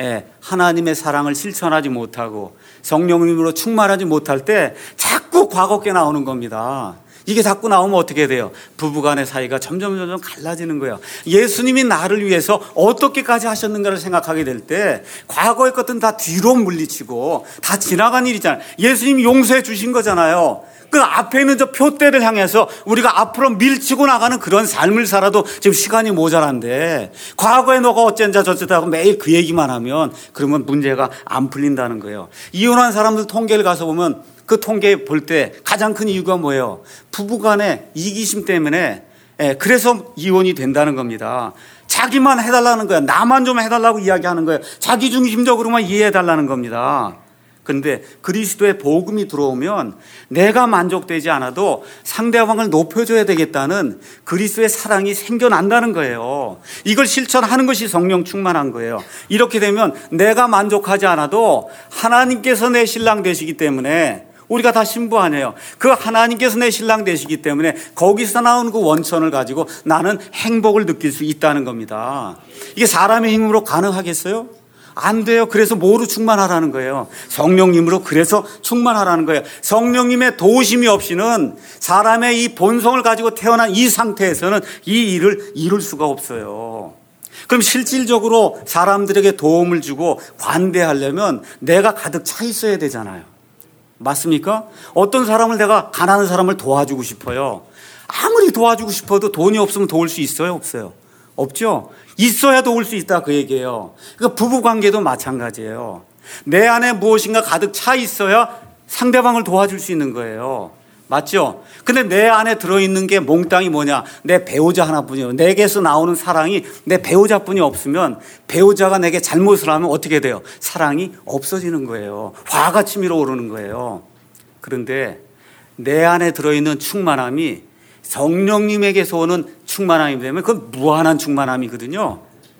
하나님의 사랑을 실천하지 못하고 성령님으로 충만하지 못할 때 자꾸 과거께 나오는 겁니다. 이게 자꾸 나오면 어떻게 돼요? 부부간의 사이가 점점 점점 갈라지는 거예요. 예수님이 나를 위해서 어떻게까지 하셨는가를 생각하게 될 때 과거의 것들은 다 뒤로 물리치고 다 지나간 일이잖아요. 예수님이 용서해 주신 거잖아요. 그 앞에 있는 저 표대를 향해서 우리가 앞으로 밀치고 나가는 그런 삶을 살아도 지금 시간이 모자란데 과거에 너가 어쩐자 저쩌다 하고 매일 그 얘기만 하면 그러면 문제가 안 풀린다는 거예요. 이혼한 사람들 통계를 가서 보면 그 통계 볼 때 가장 큰 이유가 뭐예요? 부부간의 이기심 때문에 그래서 이혼이 된다는 겁니다. 자기만 해달라는 거야. 나만 좀 해달라고 이야기하는 거예요. 자기 중심적으로만 이해해달라는 겁니다. 그런데 그리스도의 복음이 들어오면 내가 만족되지 않아도 상대방을 높여줘야 되겠다는 그리스도의 사랑이 생겨난다는 거예요. 이걸 실천하는 것이 성령 충만한 거예요. 이렇게 되면 내가 만족하지 않아도 하나님께서 내 신랑 되시기 때문에 우리가 다 신부 아니에요. 그 하나님께서 내 신랑 되시기 때문에 거기서 나오는 그 원천을 가지고 나는 행복을 느낄 수 있다는 겁니다. 이게 사람의 힘으로 가능하겠어요? 안 돼요. 그래서 뭐로 충만하라는 거예요? 성령님으로. 그래서 충만하라는 거예요. 성령님의 도우심이 없이는 사람의 이 본성을 가지고 태어난 이 상태에서는 이 일을 이룰 수가 없어요. 그럼 실질적으로 사람들에게 도움을 주고 관대하려면 내가 가득 차 있어야 되잖아요. 맞습니까? 어떤 사람을 내가 가난한 사람을 도와주고 싶어요. 아무리 도와주고 싶어도 돈이 없으면 도울 수 있어요? 없어요? 없죠? 있어야 도울 수 있다 그 얘기예요. 그러니까 부부관계도 마찬가지예요. 내 안에 무엇인가 가득 차 있어야 상대방을 도와줄 수 있는 거예요. 맞죠? 근데 내 안에 들어있는 게 몽땅이 뭐냐? 내 배우자 하나뿐이에요. 내게서 나오는 사랑이 내 배우자뿐이 없으면 배우자가 내게 잘못을 하면 어떻게 돼요? 사랑이 없어지는 거예요. 화가 치밀어 오르는 거예요. 그런데 내 안에 들어있는 충만함이 성령님에게서 오는 충만함이 되면 그건 무한한 충만함이거든요.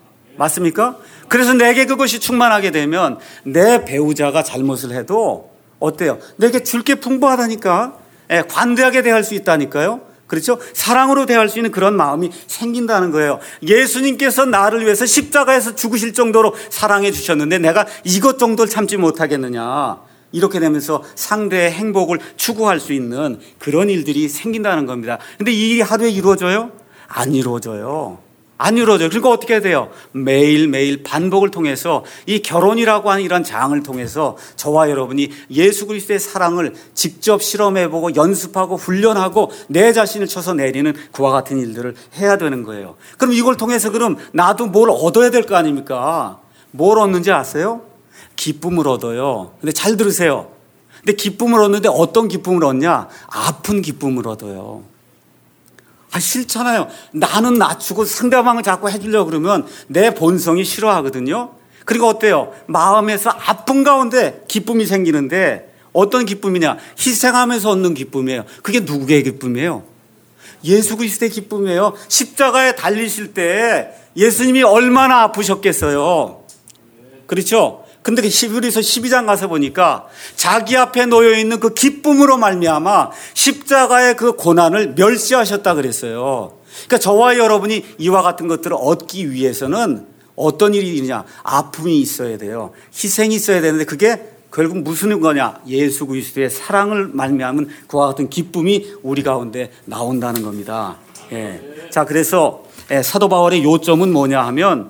맞습니까? 그래서 내게 그것이 충만하게 되면 내 배우자가 잘못을 해도 어때요? 내게 줄 게 풍부하다니까. 예, 관대하게 대할 수 있다니까요. 그렇죠? 사랑으로 대할 수 있는 그런 마음이 생긴다는 거예요. 예수님께서 나를 위해서 십자가에서 죽으실 정도로 사랑해 주셨는데 내가 이것 정도를 참지 못하겠느냐. 이렇게 되면서 상대의 행복을 추구할 수 있는 그런 일들이 생긴다는 겁니다. 근데 이 일이 하루에 이루어져요? 안 이루어져요. 안 이루어져요. 그러니까 어떻게 해야 돼요? 매일매일 반복을 통해서 이 결혼이라고 하는 이런 장을 통해서 저와 여러분이 예수 그리스도의 사랑을 직접 실험해보고 연습하고 훈련하고 내 자신을 쳐서 내리는 그와 같은 일들을 해야 되는 거예요. 그럼 이걸 통해서 그럼 나도 뭘 얻어야 될 거 아닙니까? 뭘 얻는지 아세요? 기쁨을 얻어요. 근데 잘 들으세요. 근데 기쁨을 얻는데 어떤 기쁨을 얻냐? 아픈 기쁨을 얻어요. 아, 싫잖아요. 나는 낮추고 상대방을 자꾸 해주려고 그러면 내 본성이 싫어하거든요. 그리고 어때요? 마음에서 아픈 가운데 기쁨이 생기는데 어떤 기쁨이냐? 희생하면서 얻는 기쁨이에요. 그게 누구의 기쁨이에요? 예수 그리스도의 기쁨이에요. 십자가에 달리실 때 예수님이 얼마나 아프셨겠어요. 그렇죠? 근데 히브리서 십이 장 가서 보니까 자기 앞에 놓여 있는 그 기쁨으로 말미암아 십자가의 그 고난을 멸시하셨다 그랬어요. 그러니까 저와 여러분이 이와 같은 것들을 얻기 위해서는 어떤 일이 있느냐? 아픔이 있어야 돼요. 희생이 있어야 되는데 그게 결국 무슨 거냐? 예수 그리스도의 사랑을 말미암은 그와 같은 기쁨이 우리 가운데 나온다는 겁니다. 예. 자, 그래서 사도 바울의 요점은 뭐냐 하면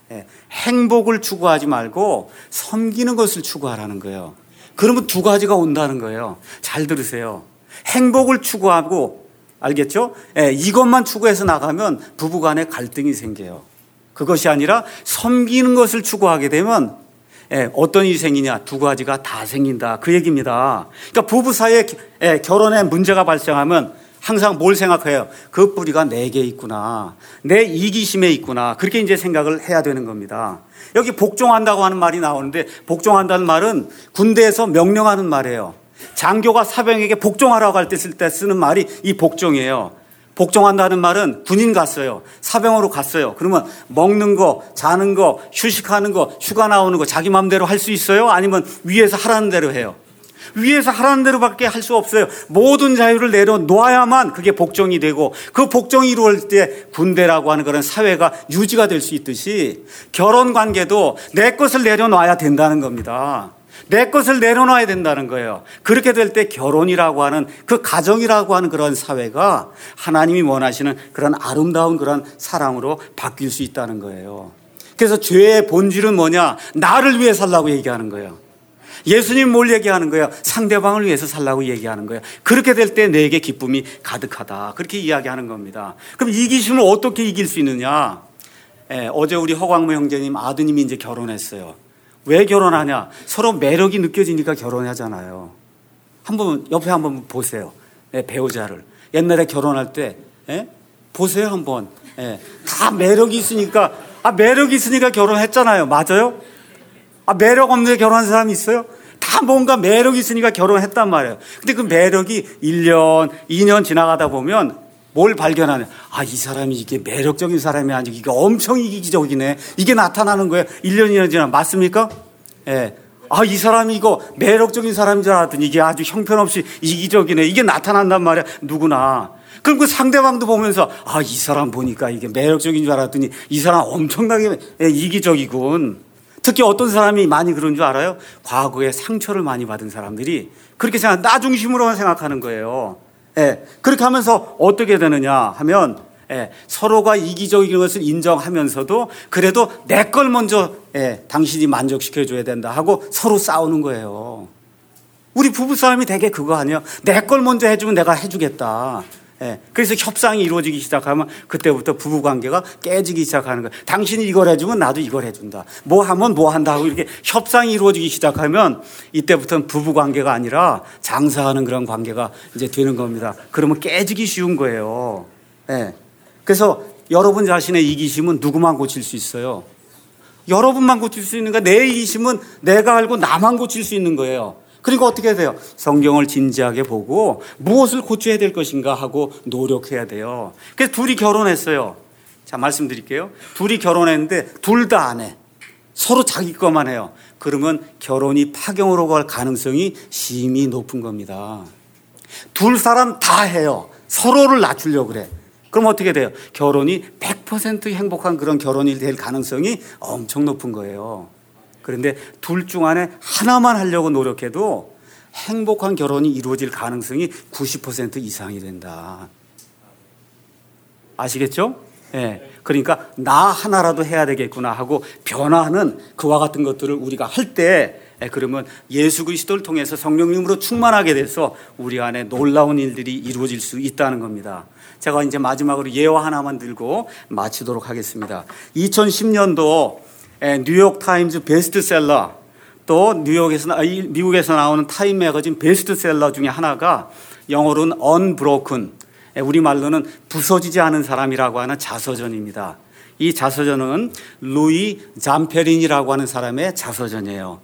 행복을 추구하지 말고 섬기는 것을 추구하라는 거예요. 그러면 두 가지가 온다는 거예요. 잘 들으세요. 행복을 추구하고, 알겠죠? 예, 이것만 추구해서 나가면 부부간에 갈등이 생겨요. 그것이 아니라 섬기는 것을 추구하게 되면 예, 어떤 일이 생기냐? 두 가지가 다 생긴다. 그 얘기입니다. 그러니까 부부 사이에 예, 결혼에 문제가 발생하면 항상 뭘 생각해요? 그 뿌리가 내게 있구나. 내 이기심에 있구나. 그렇게 이제 생각을 해야 되는 겁니다. 여기 복종한다고 하는 말이 나오는데 복종한다는 말은 군대에서 명령하는 말이에요. 장교가 사병에게 복종하라고 할 때 쓸 때 쓰는 말이 이 복종이에요. 복종한다는 말은 군인 갔어요. 사병으로 갔어요. 그러면 먹는 거, 자는 거, 휴식하는 거, 휴가 나오는 거 자기 마음대로 할 수 있어요? 아니면 위에서 하라는 대로 해요? 위에서 하라는 대로밖에 할 수 없어요. 모든 자유를 내려놓아야만 그게 복종이 되고 그 복종이 이루어질 때 군대라고 하는 그런 사회가 유지가 될 수 있듯이 결혼 관계도 내 것을 내려놔야 된다는 겁니다. 내 것을 내려놔야 된다는 거예요. 그렇게 될 때 결혼이라고 하는 그 가정이라고 하는 그런 사회가 하나님이 원하시는 그런 아름다운 그런 사랑으로 바뀔 수 있다는 거예요. 그래서 죄의 본질은 뭐냐? 나를 위해 살라고 얘기하는 거예요. 예수님 뭘 얘기하는 거예요? 상대방을 위해서 살라고 얘기하는 거예요. 그렇게 될 때 내게 기쁨이 가득하다. 그렇게 이야기하는 겁니다. 그럼 이기심을 어떻게 이길 수 있느냐? 예, 어제 우리 허광무 형제님 아드님이 이제 결혼했어요. 왜 결혼하냐? 서로 매력이 느껴지니까 결혼하잖아요. 한번 옆에 한번 보세요. 예, 배우자를. 옛날에 결혼할 때 예? 보세요 한번. 예, 다 매력이 있으니까 아 매력이 있으니까 결혼했잖아요. 맞아요? 아, 매력 없는데 결혼한 사람이 있어요? 다 뭔가 매력이 있으니까 결혼했단 말이에요. 근데 그 매력이 일 년, 이 년 지나가다 보면 뭘 발견하냐? 아, 이 사람이 이게 매력적인 사람이 아니고 이게 엄청 이기적이네. 이게 나타나는 거예요. 일 년, 이 년 지나 맞습니까? 예. 아, 이 사람이 이거 매력적인 사람인 줄 알았더니 이게 아주 형편없이 이기적이네. 이게 나타난단 말이야. 누구나. 그럼 그 상대방도 보면서 아, 이 사람 보니까 이게 매력적인 줄 알았더니 이 사람 엄청나게 이기적이군. 특히 어떤 사람이 많이 그런 줄 알아요? 과거에 상처를 많이 받은 사람들이 그렇게 생각, 나 중심으로만 생각하는 거예요. 예, 그렇게 하면서 어떻게 되느냐 하면 예, 서로가 이기적인 것을 인정하면서도 그래도 내 걸 먼저 예, 당신이 만족시켜줘야 된다 하고 서로 싸우는 거예요. 우리 부부싸움이 되게 그거 아니에요? 내 걸 먼저 해주면 내가 해주겠다. 예, 그래서 협상이 이루어지기 시작하면 그때부터 부부관계가 깨지기 시작하는 거예요. 당신이 이걸 해주면 나도 이걸 해준다. 뭐 하면 뭐 한다 하고 이렇게 협상이 이루어지기 시작하면 이때부터는 부부관계가 아니라 장사하는 그런 관계가 이제 되는 겁니다. 그러면 깨지기 쉬운 거예요. 예, 그래서 여러분 자신의 이기심은 누구만 고칠 수 있어요? 여러분만 고칠 수 있는 거야. 내 이기심은 내가 알고 나만 고칠 수 있는 거예요. 그러니까 어떻게 해야 돼요? 성경을 진지하게 보고 무엇을 고쳐야 될 것인가 하고 노력해야 돼요. 그래서 둘이 결혼했어요. 자, 말씀드릴게요. 둘이 결혼했는데 둘 다 안 해. 서로 자기 것만 해요. 그러면 결혼이 파경으로 갈 가능성이 심히 높은 겁니다. 둘 사람 다 해요. 서로를 낮추려고 그래. 그럼 어떻게 돼요? 결혼이 백 퍼센트 행복한 그런 결혼이 될 가능성이 엄청 높은 거예요. 그런데 둘 중 안에 하나만 하려고 노력해도 행복한 결혼이 이루어질 가능성이 구십 퍼센트 이상이 된다. 아시겠죠? 예. 그러니까 나 하나라도 해야 되겠구나 하고 변화하는 그와 같은 것들을 우리가 할 때, 예, 그러면 예수 그리스도를 통해서 성령님으로 충만하게 돼서 우리 안에 놀라운 일들이 이루어질 수 있다는 겁니다. 제가 이제 마지막으로 예화 하나만 들고 마치도록 하겠습니다. 이천십 년도 뉴욕 타임즈 베스트셀러, 또 뉴욕에서, 미국에서 나오는 타임 매거진 베스트셀러 중에 하나가 영어로는 Unbroken, 우리말로는 부서지지 않은 사람이라고 하는 자서전입니다. 이 자서전은 루이 잠페린이라고 하는 사람의 자서전이에요.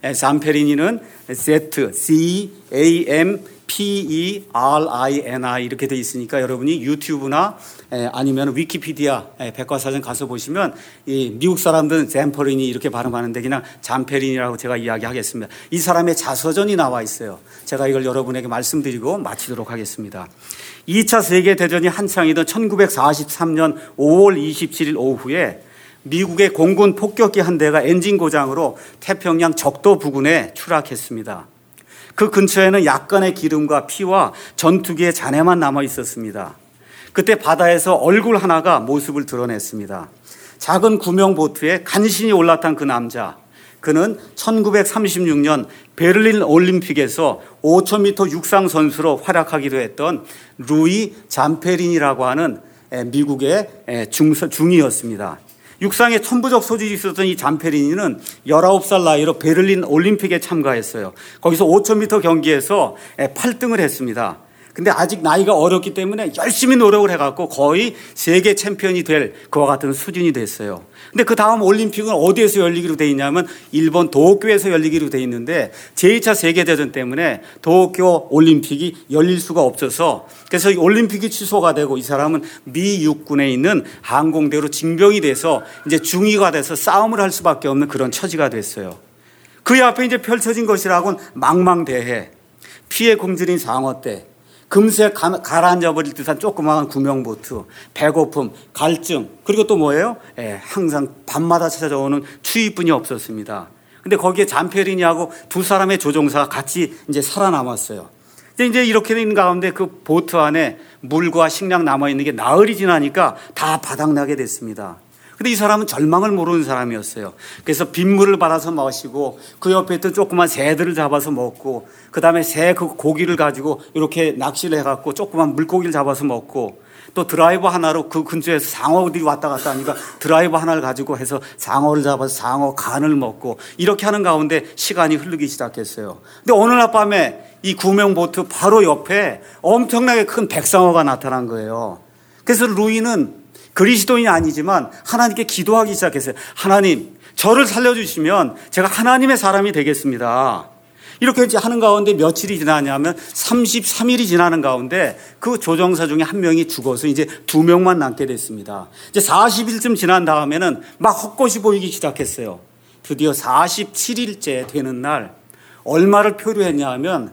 잠페리니는 Z, C, A, M, P, E, R, I, N, I 이렇게 돼 있으니까 여러분이 유튜브나 아니면 위키피디아 백과사전 가서 보시면 이 미국 사람들은 잠페리니 이렇게 발음하는데 그냥 잠페린이라고 제가 이야기하겠습니다. 이 사람의 자서전이 나와 있어요. 제가 이걸 여러분에게 말씀드리고 마치도록 하겠습니다. 이 차 세계대전이 한창이던 천구백사십삼 년 오월 이십칠일 오후에 미국의 공군 폭격기 한 대가 엔진 고장으로 태평양 적도 부근에 추락했습니다. 그 근처에는 약간의 기름과 피와 전투기의 잔해만 남아 있었습니다. 그때 바다에서 얼굴 하나가 모습을 드러냈습니다. 작은 구명 보트에 간신히 올라탄 그 남자, 그는 천구백삼십육 년 베를린 올림픽에서 오천 미터 육상 선수로 활약하기도 했던 루이 잠페린이라고 하는 미국의 중이었습니다. 육상에 천부적 소질이 있었던 이 잠페리니는 열아홉 살 나이로 베를린 올림픽에 참가했어요. 거기서 오천 미터 경기에서 팔 등을 했습니다. 근데 아직 나이가 어렸기 때문에 열심히 노력을 해갖고 거의 세계 챔피언이 될 그와 같은 수준이 됐어요. 근데 그 다음 올림픽은 어디에서 열리기로 돼 있냐면 일본 도쿄에서 열리기로 돼 있는데 제이 차 세계대전 때문에 도쿄 올림픽이 열릴 수가 없어서 그래서 이 올림픽이 취소가 되고 이 사람은 미 육군에 있는 항공대로 징병이 돼서 이제 중위가 돼서 싸움을 할 수밖에 없는 그런 처지가 됐어요. 그의 앞에 이제 펼쳐진 것이라고는 망망대해, 피해 굶주린 상어떼, 금세 가라앉아버릴 듯한 조그마한 구명보트, 배고픔, 갈증, 그리고 또 뭐예요? 예, 항상 밤마다 찾아오는 추위뿐이 없었습니다. 근데 거기에 잠페리니하고 두 사람의 조종사가 같이 이제 살아남았어요. 이제 이렇게 있는 가운데 그 보트 안에 물과 식량 남아있는 게 나흘이 지나니까 다 바닥나게 됐습니다. 근데 이 사람은 절망을 모르는 사람이었어요. 그래서 빗물을 받아서 마시고 그 옆에 있던 조그만 새들을 잡아서 먹고 그 다음에 새 그 고기를 가지고 이렇게 낚시를 해갖고 조그만 물고기를 잡아서 먹고 또 드라이버 하나로 그 근처에서 상어들이 왔다 갔다 하니까 드라이버 하나를 가지고 해서 상어를 잡아서 상어 간을 먹고 이렇게 하는 가운데 시간이 흐르기 시작했어요. 근데 어느 날 밤에 이 구명보트 바로 옆에 엄청나게 큰 백상어가 나타난 거예요. 그래서 루이는 그리스도인이 아니지만 하나님께 기도하기 시작했어요. 하나님, 저를 살려주시면 제가 하나님의 사람이 되겠습니다. 이렇게 하는 가운데 며칠이 지나냐면 삼십삼 일이 지나는 가운데 그 조종사 중에 한 명이 죽어서 이제 두 명만 남게 됐습니다. 이제 사십 일쯤 지난 다음에는 막 헛것이 보이기 시작했어요. 드디어 사십칠 일째 되는 날 얼마를 표류했냐 하면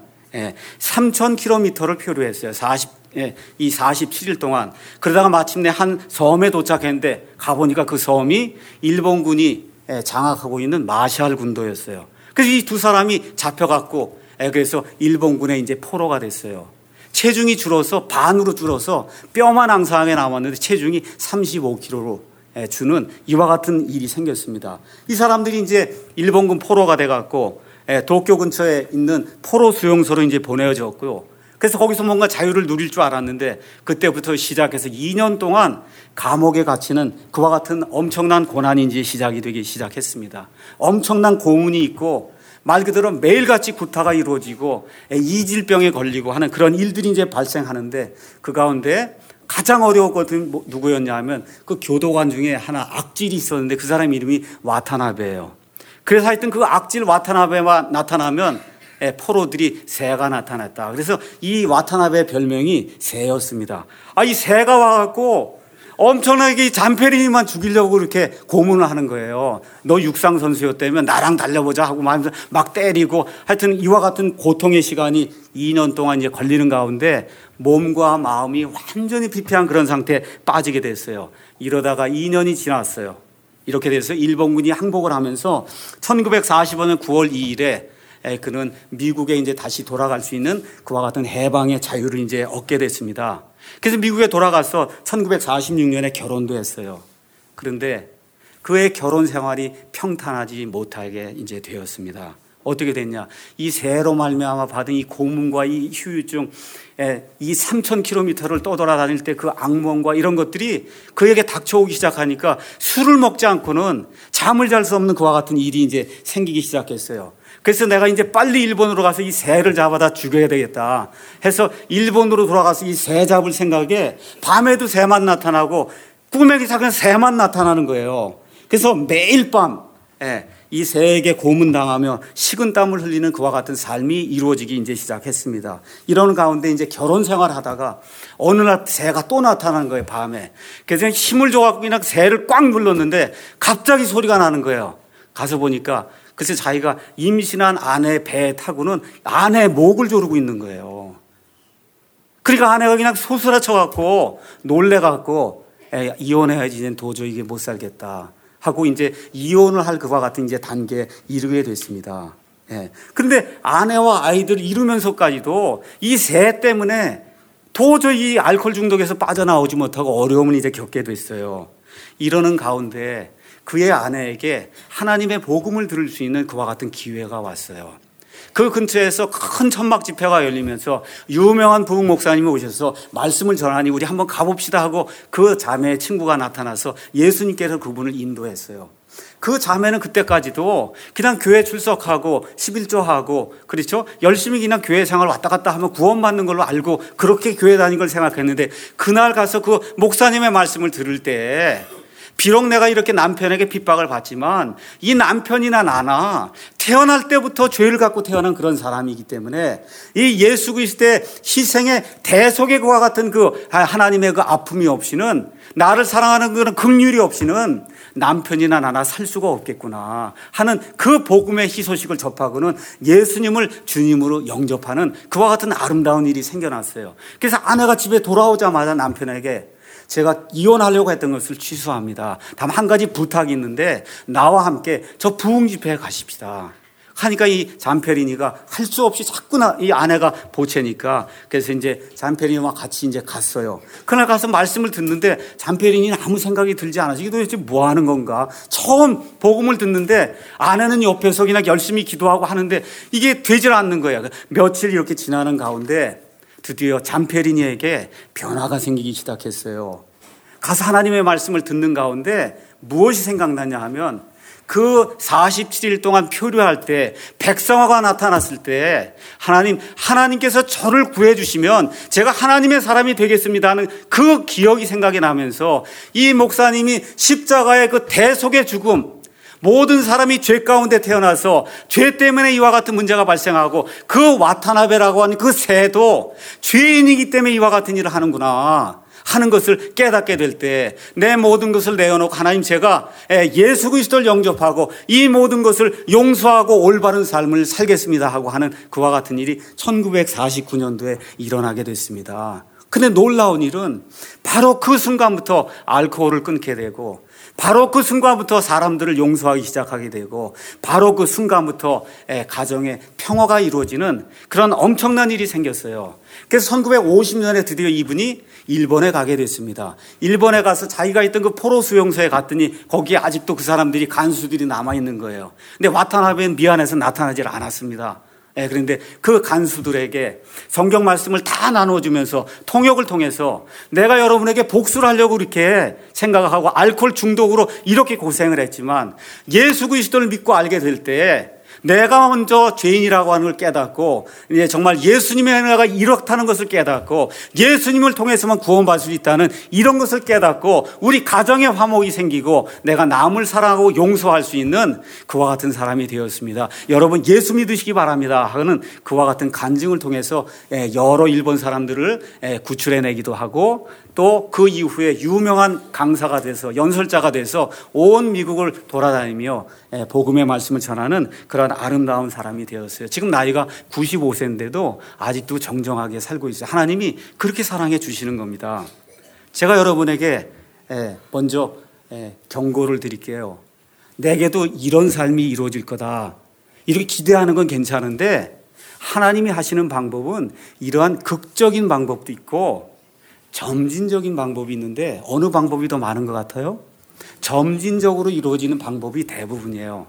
삼천 킬로미터를 표류했어요. 사십 예, 이 사십칠 일 동안. 그러다가 마침내 한 섬에 도착했는데 가보니까 그 섬이 일본군이 장악하고 있는 마샬 군도였어요. 그래서 이 두 사람이 잡혀갖고 그래서 일본군의 이제 포로가 됐어요. 체중이 줄어서 반으로 줄어서 뼈만 앙상하게 남았는데 체중이 삼십오 킬로그램로 주는 이와 같은 일이 생겼습니다. 이 사람들이 이제 일본군 포로가 돼갖고 도쿄 근처에 있는 포로 수용소로 이제 보내졌고요. 그래서 거기서 뭔가 자유를 누릴 줄 알았는데 그때부터 시작해서 이 년 동안 감옥에 갇히는 그와 같은 엄청난 고난이 이제 시작이 되기 시작했습니다. 엄청난 고문이 있고 말 그대로 매일같이 구타가 이루어지고 이질병에 걸리고 하는 그런 일들이 이제 발생하는데 그 가운데 가장 어려운 것은 누구였냐 하면 그 교도관 중에 하나 악질이 있었는데 그 사람 이름이 와타나베예요. 그래서 하여튼 그 악질 와타나베가 나타나면 포로들이 새가 나타났다. 그래서 이 와타나베의 별명이 새였습니다. 아, 이 새가 와갖고 엄청나게 잠페리니만 죽이려고 이렇게 고문을 하는 거예요. 너 육상 선수였다면 나랑 달려보자 하고 막 때리고 하여튼 이와 같은 고통의 시간이 이 년 동안 이제 걸리는 가운데 몸과 마음이 완전히 피폐한 그런 상태에 빠지게 됐어요. 이러다가 이 년이 지났어요. 이렇게 돼서 일본군이 항복을 하면서 천구백사십오 년 구월 이일에 그는 미국에 이제 다시 돌아갈 수 있는 그와 같은 해방의 자유를 이제 얻게 됐습니다. 그래서 미국에 돌아가서 천구백사십육 년에 결혼도 했어요. 그런데 그의 결혼 생활이 평탄하지 못하게 이제 되었습니다. 어떻게 됐냐? 이 새로 말미암아 받은 이 고문과 이 후유증, 이 삼천 킬로미터를 떠돌아다닐 때 그 악몽과 이런 것들이 그에게 닥쳐오기 시작하니까 술을 먹지 않고는 잠을 잘 수 없는 그와 같은 일이 이제 생기기 시작했어요. 그래서 내가 이제 빨리 일본으로 가서 이 새를 잡아다 죽여야 되겠다 해서 일본으로 돌아가서 이 새 잡을 생각에 밤에도 새만 나타나고 꿈에 기사는 새만 나타나는 거예요. 그래서 매일 밤 이 새에게 고문당하며 식은땀을 흘리는 그와 같은 삶이 이루어지기 이제 시작했습니다. 이런 가운데 이제 결혼 생활을 하다가 어느 날 새가 또 나타나는 거예요, 밤에. 그래서 힘을 줘갖고 그냥 새를 꽉 눌렀는데 갑자기 소리가 나는 거예요. 가서 보니까 그래서 자기가 임신한 아내 배에 타고는 아내의 목을 조르고 있는 거예요. 그러니까 아내가 그냥 소스라쳐갖고 놀래갖고 이혼해야지 이제 도저히 이게 못 살겠다 하고 이제 이혼을 할 그와 같은 이제 단계에 이르게 됐습니다. 예. 그런데 아내와 아이들을 이루면서까지도 이 새 때문에 도저히 알코올 중독에서 빠져나오지 못하고 어려움을 이제 겪게 됐어요. 이러는 가운데 그의 아내에게 하나님의 복음을 들을 수 있는 그와 같은 기회가 왔어요. 그 근처에서 큰 천막 집회가 열리면서 유명한 부흥 목사님이 오셔서 말씀을 전하니 우리 한번 가봅시다 하고 그 자매의 친구가 나타나서 예수님께서 그분을 인도했어요. 그 자매는 그때까지도 그냥 교회 출석하고 십일조하고 그렇죠? 열심히 그냥 교회 생활 왔다 갔다 하면 구원받는 걸로 알고 그렇게 교회 다닌 걸 생각했는데 그날 가서 그 목사님의 말씀을 들을 때 비록 내가 이렇게 남편에게 핍박을 받지만 이 남편이나 나나 태어날 때부터 죄를 갖고 태어난 그런 사람이기 때문에 이 예수 그리스도의 희생의 대속의 그와 같은 그 하나님의 그 아픔이 없이는 나를 사랑하는 그런 긍휼이 없이는 남편이나 나나 살 수가 없겠구나 하는 그 복음의 희소식을 접하고는 예수님을 주님으로 영접하는 그와 같은 아름다운 일이 생겨났어요. 그래서 아내가 집에 돌아오자마자 남편에게 제가 이혼하려고 했던 것을 취소합니다. 다만 한 가지 부탁이 있는데 나와 함께 저 부흥 집회에 가십시다. 하니까 이 잠페리니가 할 수 없이 자꾸 나, 이 아내가 보채니까 그래서 이제 잠페리니와 같이 이제 갔어요. 그날 가서 말씀을 듣는데 잠페리니는 아무 생각이 들지 않아서 이게 도대체 뭐 하는 건가? 처음 복음을 듣는데 아내는 옆에서 그냥 열심히 기도하고 하는데 이게 되질 않는 거예요. 며칠 이렇게 지나는 가운데 드디어 잠페리니에게 변화가 생기기 시작했어요. 가서 하나님의 말씀을 듣는 가운데 무엇이 생각나냐 하면 그 사십칠 일 동안 표류할 때 백성화가 나타났을 때 하나님, 하나님께서 저를 구해주시면 제가 하나님의 사람이 되겠습니다 하는 그 기억이 생각이 나면서 이 목사님이 십자가의 그 대속의 죽음, 모든 사람이 죄 가운데 태어나서 죄 때문에 이와 같은 문제가 발생하고 그 와타나베라고 하는 그 새도 죄인이기 때문에 이와 같은 일을 하는구나 하는 것을 깨닫게 될 때 내 모든 것을 내어놓고 하나님 제가 예수 그리스도를 영접하고 이 모든 것을 용서하고 올바른 삶을 살겠습니다 하고 하는 그와 같은 일이 천구백사십구 년도에 일어나게 됐습니다. 근데 놀라운 일은 바로 그 순간부터 알코올을 끊게 되고 바로 그 순간부터 사람들을 용서하기 시작하게 되고 바로 그 순간부터 가정의 평화가 이루어지는 그런 엄청난 일이 생겼어요. 그래서 천구백오십 년에 드디어 이분이 일본에 가게 됐습니다. 일본에 가서 자기가 있던 그 포로 수용소에 갔더니 거기에 아직도 그 사람들이 간수들이 남아있는 거예요. 근데 와타나베는 미안해서 나타나질 않았습니다. 예, 그런데 그 간수들에게 성경 말씀을 다 나눠주면서 통역을 통해서 내가 여러분에게 복수를 하려고 이렇게 생각하고 알코올 중독으로 이렇게 고생을 했지만 예수 그리스도를 믿고 알게 될 때 내가 먼저 죄인이라고 하는 걸 깨닫고 이제 정말 예수님의 은혜가 이렇다는 것을 깨닫고 예수님을 통해서만 구원받을 수 있다는 이런 것을 깨닫고 우리 가정에 화목이 생기고 내가 남을 사랑하고 용서할 수 있는 그와 같은 사람이 되었습니다. 여러분 예수 믿으시기 바랍니다 하는 그와 같은 간증을 통해서 여러 일본 사람들을 구출해내기도 하고 또 그 이후에 유명한 강사가 돼서 연설자가 돼서 온 미국을 돌아다니며 복음의 말씀을 전하는 그런 아름다운 사람이 되었어요. 지금 나이가 구십오 세인데도 아직도 정정하게 살고 있어요. 하나님이 그렇게 사랑해 주시는 겁니다. 제가 여러분에게 먼저 경고를 드릴게요. 내게도 이런 삶이 이루어질 거다. 이렇게 기대하는 건 괜찮은데 하나님이 하시는 방법은 이러한 극적인 방법도 있고 점진적인 방법이 있는데 어느 방법이 더 많은 것 같아요? 점진적으로 이루어지는 방법이 대부분이에요.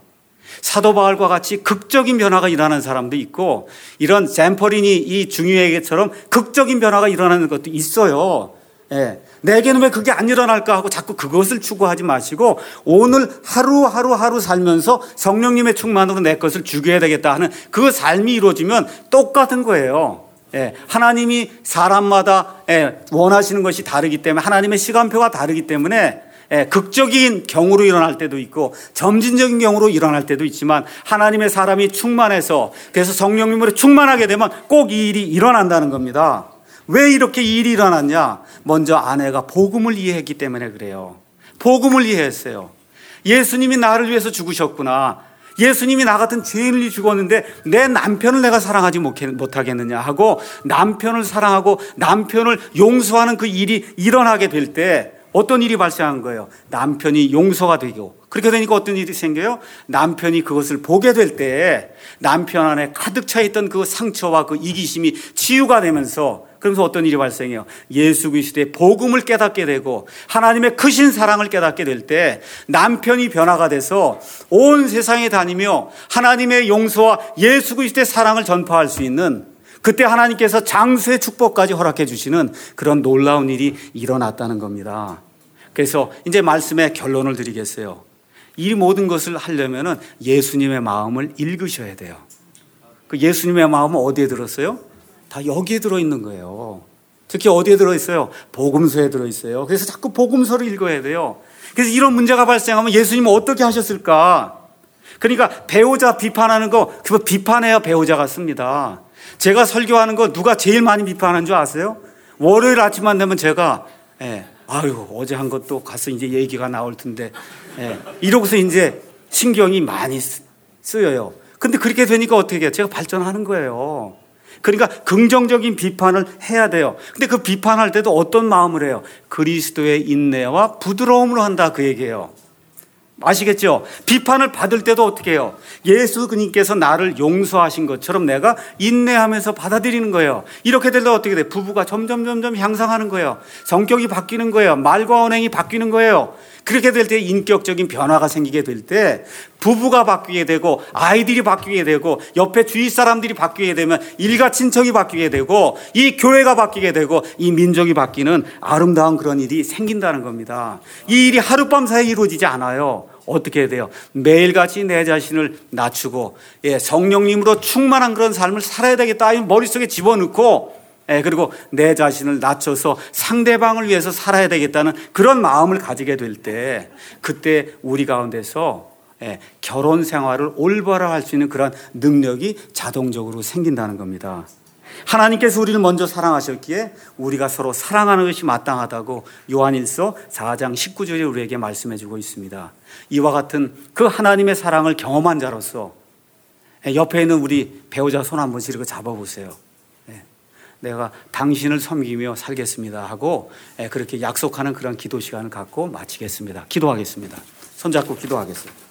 사도 바울과 같이 극적인 변화가 일어나는 사람도 있고 이런 샘퍼린이 이 중유에게처럼 극적인 변화가 일어나는 것도 있어요. 예. 내게는 왜 그게 안 일어날까 하고 자꾸 그것을 추구하지 마시고 오늘 하루하루 하루 살면서 성령님의 충만으로 내 것을 죽여야 되겠다 하는 그 삶이 이루어지면 똑같은 거예요. 예. 하나님이 사람마다 예, 원하시는 것이 다르기 때문에 하나님의 시간표가 다르기 때문에 예, 극적인 경우로 일어날 때도 있고 점진적인 경우로 일어날 때도 있지만 하나님의 사람이 충만해서 그래서 성령님으로 충만하게 되면 꼭 이 일이 일어난다는 겁니다. 왜 이렇게 이 일이 일어났냐? 먼저 아내가 복음을 이해했기 때문에 그래요. 복음을 이해했어요. 예수님이 나를 위해서 죽으셨구나. 예수님이 나 같은 죄인을 위해 죽었는데 내 남편을 내가 사랑하지 못하겠느냐 하고 남편을 사랑하고 남편을 용서하는 그 일이 일어나게 될 때 어떤 일이 발생한 거예요? 남편이 용서가 되고 그렇게 되니까 어떤 일이 생겨요? 남편이 그것을 보게 될 때 남편 안에 가득 차 있던 그 상처와 그 이기심이 치유가 되면서 그러면서 어떤 일이 발생해요? 예수 그리스도의 복음을 깨닫게 되고 하나님의 크신 사랑을 깨닫게 될 때 남편이 변화가 돼서 온 세상에 다니며 하나님의 용서와 예수 그리스도의 사랑을 전파할 수 있는 그때 하나님께서 장수의 축복까지 허락해 주시는 그런 놀라운 일이 일어났다는 겁니다. 그래서 이제 말씀의 결론을 드리겠어요. 이 모든 것을 하려면 예수님의 마음을 읽으셔야 돼요. 그 예수님의 마음은 어디에 들었어요? 다 여기에 들어있는 거예요. 특히 어디에 들어있어요? 복음서에 들어있어요. 그래서 자꾸 복음서를 읽어야 돼요. 그래서 이런 문제가 발생하면 예수님은 어떻게 하셨을까? 그러니까 배우자 비판하는 거 그거 비판해야 배우자가 씁니다. 제가 설교하는 거 누가 제일 많이 비판하는 줄 아세요? 월요일 아침만 되면 제가 예, 아유 어제 한 것도 가서 이제 얘기가 나올 텐데 예, 이러고서 이제 신경이 많이 쓰여요. 근데 그렇게 되니까 어떻게 해요? 제가 발전하는 거예요. 그러니까 긍정적인 비판을 해야 돼요. 근데 그 비판할 때도 어떤 마음을 해요? 그리스도의 인내와 부드러움으로 한다 그 얘기예요. 아시겠죠? 비판을 받을 때도 어떻게 해요? 예수 그님께서 나를 용서하신 것처럼 내가 인내하면서 받아들이는 거예요. 이렇게 되면 어떻게 돼요? 부부가 점점 점점 향상하는 거예요. 성격이 바뀌는 거예요. 말과 언행이 바뀌는 거예요. 그렇게 될 때 인격적인 변화가 생기게 될 때 부부가 바뀌게 되고 아이들이 바뀌게 되고 옆에 주위 사람들이 바뀌게 되면 일가 친척이 바뀌게 되고 이 교회가 바뀌게 되고 이 민족이 바뀌는 아름다운 그런 일이 생긴다는 겁니다. 이 일이 하룻밤 사이에 이루어지지 않아요. 어떻게 해야 돼요? 매일같이 내 자신을 낮추고 예, 성령님으로 충만한 그런 삶을 살아야 되겠다. 머릿속에 집어넣고 예, 그리고 내 자신을 낮춰서 상대방을 위해서 살아야 되겠다는 그런 마음을 가지게 될 때 그때 우리 가운데서 예, 결혼 생활을 올바로 할 수 있는 그런 능력이 자동적으로 생긴다는 겁니다. 하나님께서 우리를 먼저 사랑하셨기에 우리가 서로 사랑하는 것이 마땅하다고 요한일서 사 장 십구 절에 우리에게 말씀해 주고 있습니다. 이와 같은 그 하나님의 사랑을 경험한 자로서 옆에 있는 우리 배우자 손 한 번씩 이렇게 잡아보세요. 내가 당신을 섬기며 살겠습니다 하고 그렇게 약속하는 그런 기도 시간을 갖고 마치겠습니다. 기도하겠습니다. 손잡고 기도하겠습니다.